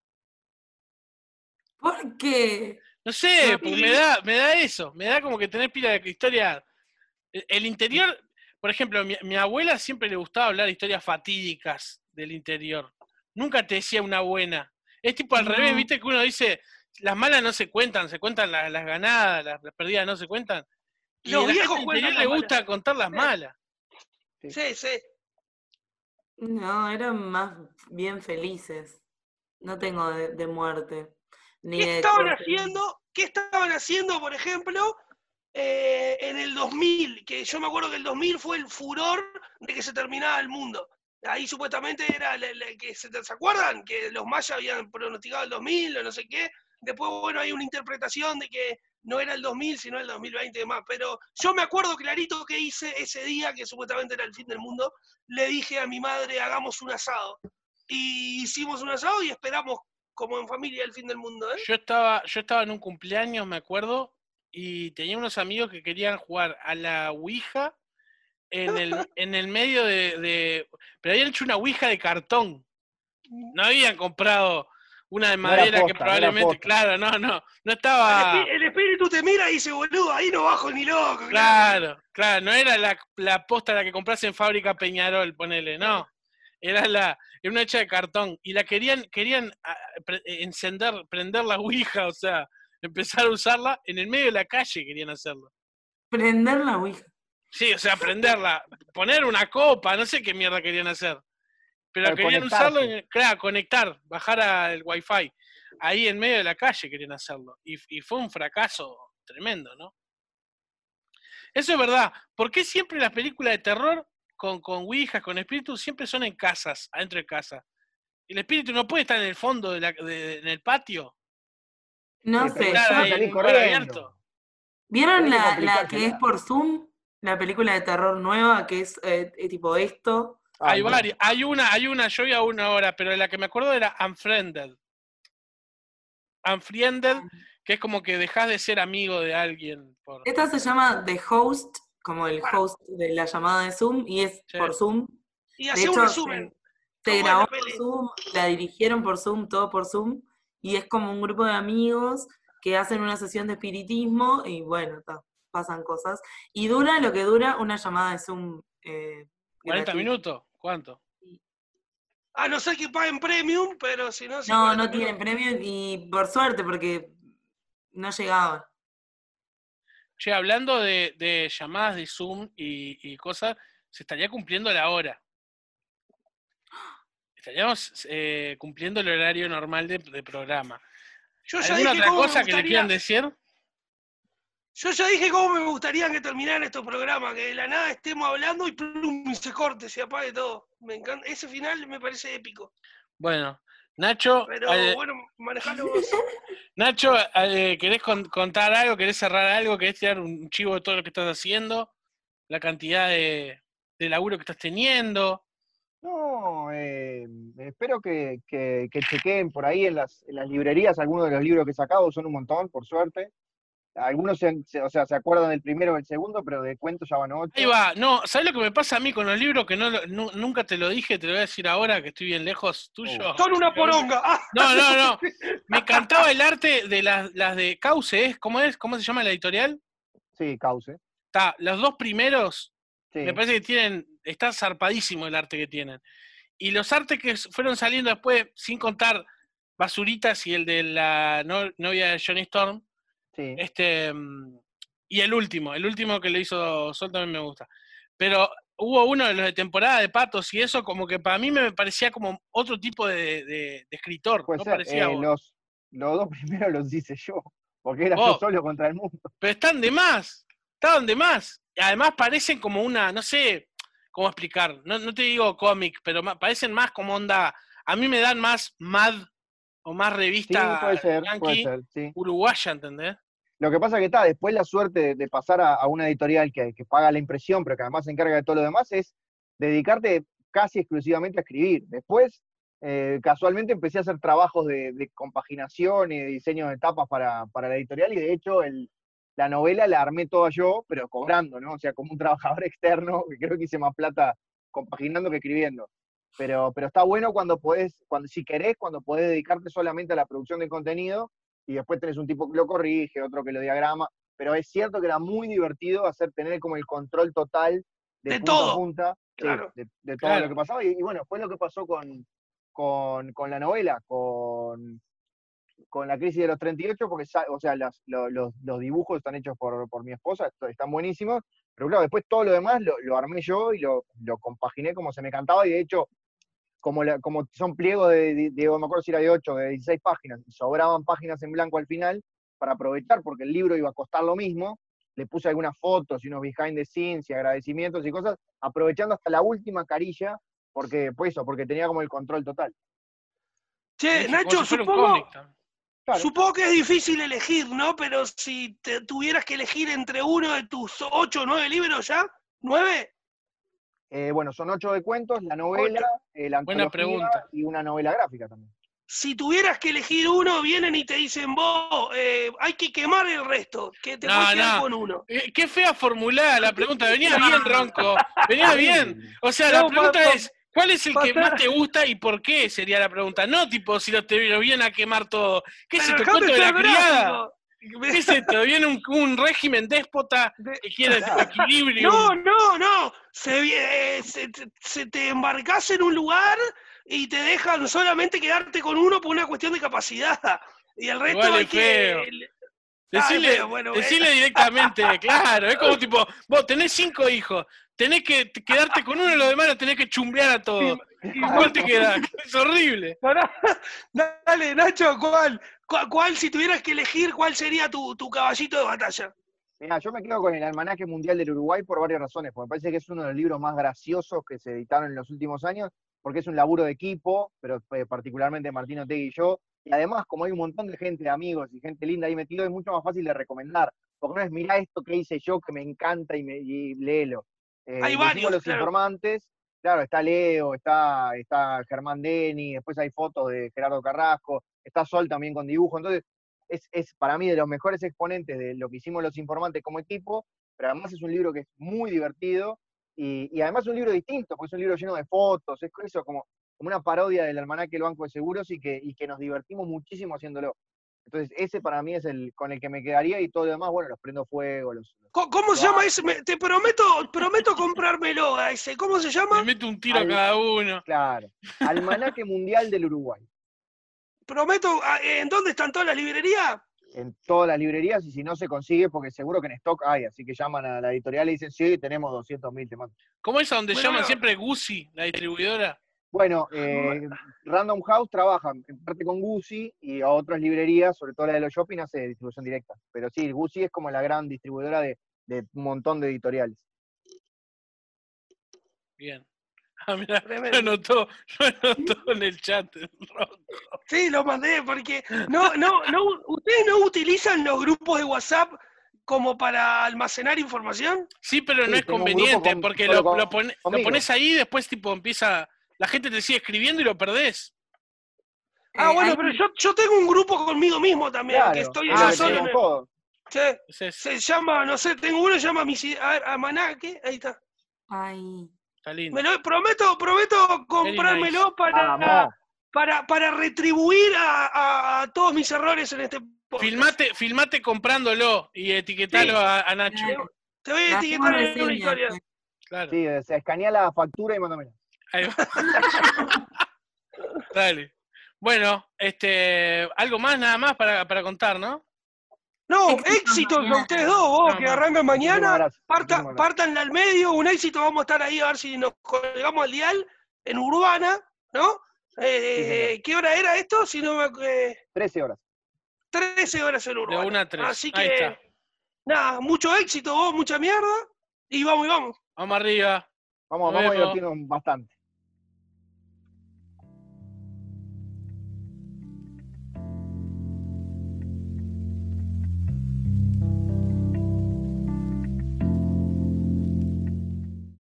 ¿Por qué? No sé, No, porque y- me da, me da eso, me da como que tener pila de historia. El, el interior, por ejemplo, mi, mi abuela siempre le gustaba hablar de historias fatídicas del interior. Nunca te decía una buena. Es tipo al No. revés, viste que uno dice, las malas no se cuentan, se cuentan las, las ganadas, las, las perdidas no se cuentan. Y Los a la viejos gente del cuentan interior le las gusta contar las Sí. malas. Sí, sí. No, eran más bien felices. No tengo de, de muerte. Ni ¿Qué de estaban cosas. haciendo? ¿Qué estaban haciendo, por ejemplo, eh, en el dos mil? Que yo me acuerdo que el dos mil fue el furor de que se terminaba el mundo. Ahí supuestamente era la- la que se, ¿se acuerdan? Que los mayas habían pronosticado el dos mil o no sé qué. Después, bueno, hay una interpretación de que no era el dos mil, sino el dos mil veinte y demás. Pero yo me acuerdo clarito que hice ese día, que supuestamente era el fin del mundo, le dije a mi madre, hagamos un asado. Y hicimos un asado y esperamos como en familia el fin del mundo, ¿eh? Yo estaba, yo estaba en un cumpleaños, me acuerdo, y tenía unos amigos que querían jugar a la Ouija en el, en el medio de, de... Pero habían hecho una Ouija de cartón. No habían comprado una de No era madera que posta, no era probablemente, posta. claro, no, no, no El, estaba... espi- el espíritu te mira y dice, boludo, ahí no bajo ni loco. Claro, claro, no era la, la posta la que compras en fábrica Peñarol, ponele, no. Era la, era una hecha de cartón. Y la querían, querían ah, pre- encender, prender la Ouija, o sea, empezar a usarla en el medio de la calle querían hacerlo. Prender la Ouija. Sí, o sea, prenderla, poner una copa, no sé qué mierda querían hacer. Pero Claro, querían usarlo, conectarse. en, claro, conectar, bajar al wifi. Ahí en medio de la calle querían hacerlo. Y, y fue un fracaso tremendo, ¿no? Eso es verdad. ¿Por qué siempre las películas de terror con, con ouijas, con espíritus, siempre son en casas, adentro de casa? El espíritu no puede estar en el fondo, de la, de- en el patio, No Sí, pero sé, estar yo... encima ahí en salís un lugar corriendo. abierto. ¿Vieron Tenés que la, la que es complicársela. por Zoom? La película de terror nueva que es eh, eh, tipo esto. Hay Ay, no. varias, hay una, hay una, yo vi a una hora, pero la que me acuerdo era Unfriended. Unfriended, que es como que dejas de ser amigo de alguien por. Esta se llama The Host, como el Para, host de la llamada de Zoom, y es Sí. por Zoom. y De hace un hecho, resumen. se, se ¿Cómo es grabó la por peli? Zoom, la dirigieron por Zoom, todo por Zoom, y es como un grupo de amigos que hacen una sesión de espiritismo y bueno, ta, pasan cosas. Y dura lo que dura una llamada de Zoom eh, ¿cuarenta gratuita. minutos? ¿Cuánto? A no ser que paguen premium, pero si no, sí, No, cuarenta no tienen minutos. premio y por suerte, porque no llegaban. Che, hablando de, de llamadas de Zoom y, y cosas, se estaría cumpliendo la hora. Estaríamos eh, cumpliendo el horario normal de, de programa. Yo ya ¿Alguna dije otra cómo me cosa que le quieran gustaría, decir? yo ya dije cómo me gustaría que terminaran estos programas, que de la nada estemos hablando y plum, y se corte, se apague todo. Me encanta, ese final me parece épico. Bueno, Nacho, Pero eh, bueno, manejalo vos. Nacho, eh, ¿querés con- contar algo? ¿Querés cerrar algo? ¿Querés tirar un chivo de todo lo que estás haciendo? La cantidad de, de laburo que estás teniendo. No, eh, espero que, que, que chequeen por ahí en las, en las librerías algunos de los libros que he sacado, son un montón, por suerte. Algunos se, se- o sea, se acuerdan del primero o del segundo, pero de cuentos ya van Ahí ocho. va, no, ¿sabes lo que me pasa a mí con los libros? Que no, lo- nu- nunca te lo dije, te lo voy a decir ahora que estoy bien lejos tuyo. Oh. Son una poronga. Ah, No, no, no. Me encantaba el arte de las, las de Cauce, ¿es? ¿Cómo es? ¿Cómo se llama la editorial? Sí, Cauce. Está, los dos primeros, me Sí. parece que tienen, está zarpadísimo el arte que tienen. Y los artes que fueron saliendo después, sin contar Basuritas y el de la no- novia de Johnny Storm, Sí. este, mm, y el último, el último que le hizo Sol también me gusta. Pero hubo uno de los de temporada de Patos y eso como que para mí me parecía como otro tipo de, de- de escritor, Puede no ser. parecía Eh, vos. los, los dos primeros los hice yo, porque era yo Vos, solo contra el mundo. pero están de más, estaban de más. Y además parecen como una, no sé cómo explicar, no, no te digo cómic, pero ma- parecen más como onda, a mí me dan más Mad o más Sí, revista puede ser, puede yankee ser, sí. uruguaya, ¿entendés? Lo que pasa que está, después la suerte de, de pasar a, a una editorial que, que paga la impresión, pero que además se encarga de todo lo demás, es dedicarte casi exclusivamente a escribir. Después, eh, casualmente empecé a hacer trabajos de, de compaginación y de diseño de tapas para, para la editorial, y de hecho el, la novela la armé toda yo, pero cobrando, ¿no? O sea, como un trabajador externo, que creo que hice más plata compaginando que escribiendo. Pero, pero está bueno cuando podés, cuando, si querés, cuando podés dedicarte solamente a la producción de contenido, y después tenés un tipo que lo corrige, otro que lo diagrama, pero es cierto que era muy divertido hacer tener como el control total de, de punta a todo. punta, sí, Claro. de, de todo Claro. lo que pasaba. Y, y bueno, fue lo que pasó con, con, con la novela, con, con la crisis de los treinta y ocho, porque sa- o sea, las- lo- los, los dibujos están hechos por, por mi esposa, esto- están buenísimos, pero claro, después todo lo demás lo, lo armé yo y lo, lo compaginé como se me cantaba, y de hecho, como, la- como son pliegos de, de, de- no me acuerdo si era de ocho, de dieciséis páginas, y sobraban páginas en blanco al final, para aprovechar, porque el libro iba a costar lo mismo, le puse algunas fotos y unos behind the scenes y agradecimientos y cosas, aprovechando hasta la última carilla, porque, pues eso, porque tenía como el control total. Che, Dije, como Nacho, si fuera un supongo, cómic también. Claro. Supongo que es difícil elegir, ¿no? Pero si te tuvieras que elegir entre uno de tus ocho o nueve libros ya, ¿nueve? Eh, bueno, son ocho de cuentos, la novela, Ocho. eh, la Buena antología pregunta. y una novela gráfica también. Si tuvieras que elegir uno, vienen y te dicen, vos, eh, hay que quemar el resto, que te No, puedes quedar no. con uno. Eh, Qué fea formulada la pregunta. Venía bien, Ronco. Venía bien. O sea, la No, pregunta pa- pa- es, ¿cuál es el pa- que pa- más te gusta y por qué? Sería la pregunta. No, tipo, si lo, te, lo vienen a quemar todo. ¿Qué es Pero esto? dejame ¿Cuento de la ser criada? gráfico. ¿Qué es esto? ¿Viene un, un régimen déspota De- que quiere tipo, equilibrio? No, no, no. Se, vi- eh, se, te- se te embarcás en un lugar y te dejan solamente quedarte con uno por una cuestión de capacidad. Y el resto Igual hay es feo. que. Ah, es Decile, feo, bueno, decile eh. directamente, claro. Es como tipo, vos tenés cinco hijos, tenés que t- quedarte con uno y los demás los tenés que chumbear a todos. Y- y- ¿Con cuál te quedás? Es horrible. Pará. Dale, Nacho, ¿cuál? ¿Cuál, cuál, si tuvieras que elegir, cuál sería tu, tu caballito de batalla? Mirá, yo me quedo con el Almanaque Mundial del Uruguay por varias razones, porque me parece que es uno de los libros más graciosos que se editaron en los últimos años, porque es un laburo de equipo, pero eh, particularmente Martín Otegui y yo, y además, como hay un montón de gente, de amigos y gente linda ahí metido, es mucho más fácil de recomendar, porque no es, mirá esto que hice yo, que me encanta, y, me, y léelo. Eh, Hay decimos varios, los claro. informantes, claro, está Leo, está, está Germán Deni, después hay fotos de Gerardo Carrasco, está Sol también con dibujo, entonces es, es para mí de los mejores exponentes de lo que hicimos los informantes como equipo, pero además es un libro que es muy divertido y, y además es un libro distinto, porque es un libro lleno de fotos, es eso como, como una parodia del Almanaque del Banco de Seguros y que, y que nos divertimos muchísimo haciéndolo. Entonces ese para mí es el con el que me quedaría y todo lo demás, bueno, los prendo fuego, los... los ¿Cómo, cómo se lo llama hago. ese? Me- te prometo, prometo comprármelo a ese. ¿Cómo se Le llama? meto un tiro a Al- cada uno. Claro, Almanaque Mundial del Uruguay. Prometo, ah, ¿en dónde están todas las librerías? En todas las librerías y si no se consigue, porque seguro que en stock hay, así que llaman a la editorial y dicen, sí, tenemos doscientos mil, te mando. ¿Cómo es a donde Bueno, llaman no. siempre Guzzi, la distribuidora? Bueno, eh, Random House trabaja en parte con Guzzi y a otras librerías, sobre todo la de los shopping, hace distribución directa. Pero sí, Guzzi es como la gran distribuidora de, de un montón de editoriales. Bien. Ah, mirá, Tremendo. lo anotó, lo anotó en el chat. Ronco. Sí, lo mandé, porque no, no, no, ¿ustedes no utilizan los grupos de WhatsApp como para almacenar información? Sí, pero Sí, no es tengo un grupo conveniente, con- porque solo lo, con- lo, pone- lo conmigo. pones ahí y después tipo empieza, la gente te sigue escribiendo y lo perdés. Ah, Eh, bueno, hay- pero yo, yo tengo un grupo conmigo mismo también, Claro, que estoy Ah, yo sí. solo. tenemos en- todo. Sí, Es eso, se llama, no sé, tengo uno que se llama Misi- a ver, Almanaque, ahí está. Ay, está lindo. Me lo, prometo, prometo comprármelo para, Vamos. para, para retribuir a, a- a todos mis errores en este podcast. Filmate, filmate comprándolo y etiquetalo Sí. a, a Nacho. claro. Te voy a Le etiquetar hacemos en una reseña. historia. Claro. Sí, o sea, escanea la factura y mándamela. Ahí va. Dale. Bueno, este, algo más, nada más para, para contar, ¿no? No, Éxitos éxitos a mañana. ustedes dos, vos, No, que no. arrancan Muchísimas mañana. gracias, Parta, muchísimas gracias. pártanle al medio, un éxito, vamos a estar ahí a ver si nos colgamos al dial en Urbana, ¿no? Eh, Sí, ¿Qué hora era esto? Si no me eh, trece horas. trece horas en Urbana. una a tres. Así Ahí que, está. nada, mucho éxito, vos, mucha mierda. Y vamos y vamos. Vamos arriba. Vamos, Nos vamos a vemos. divertirnos bastante.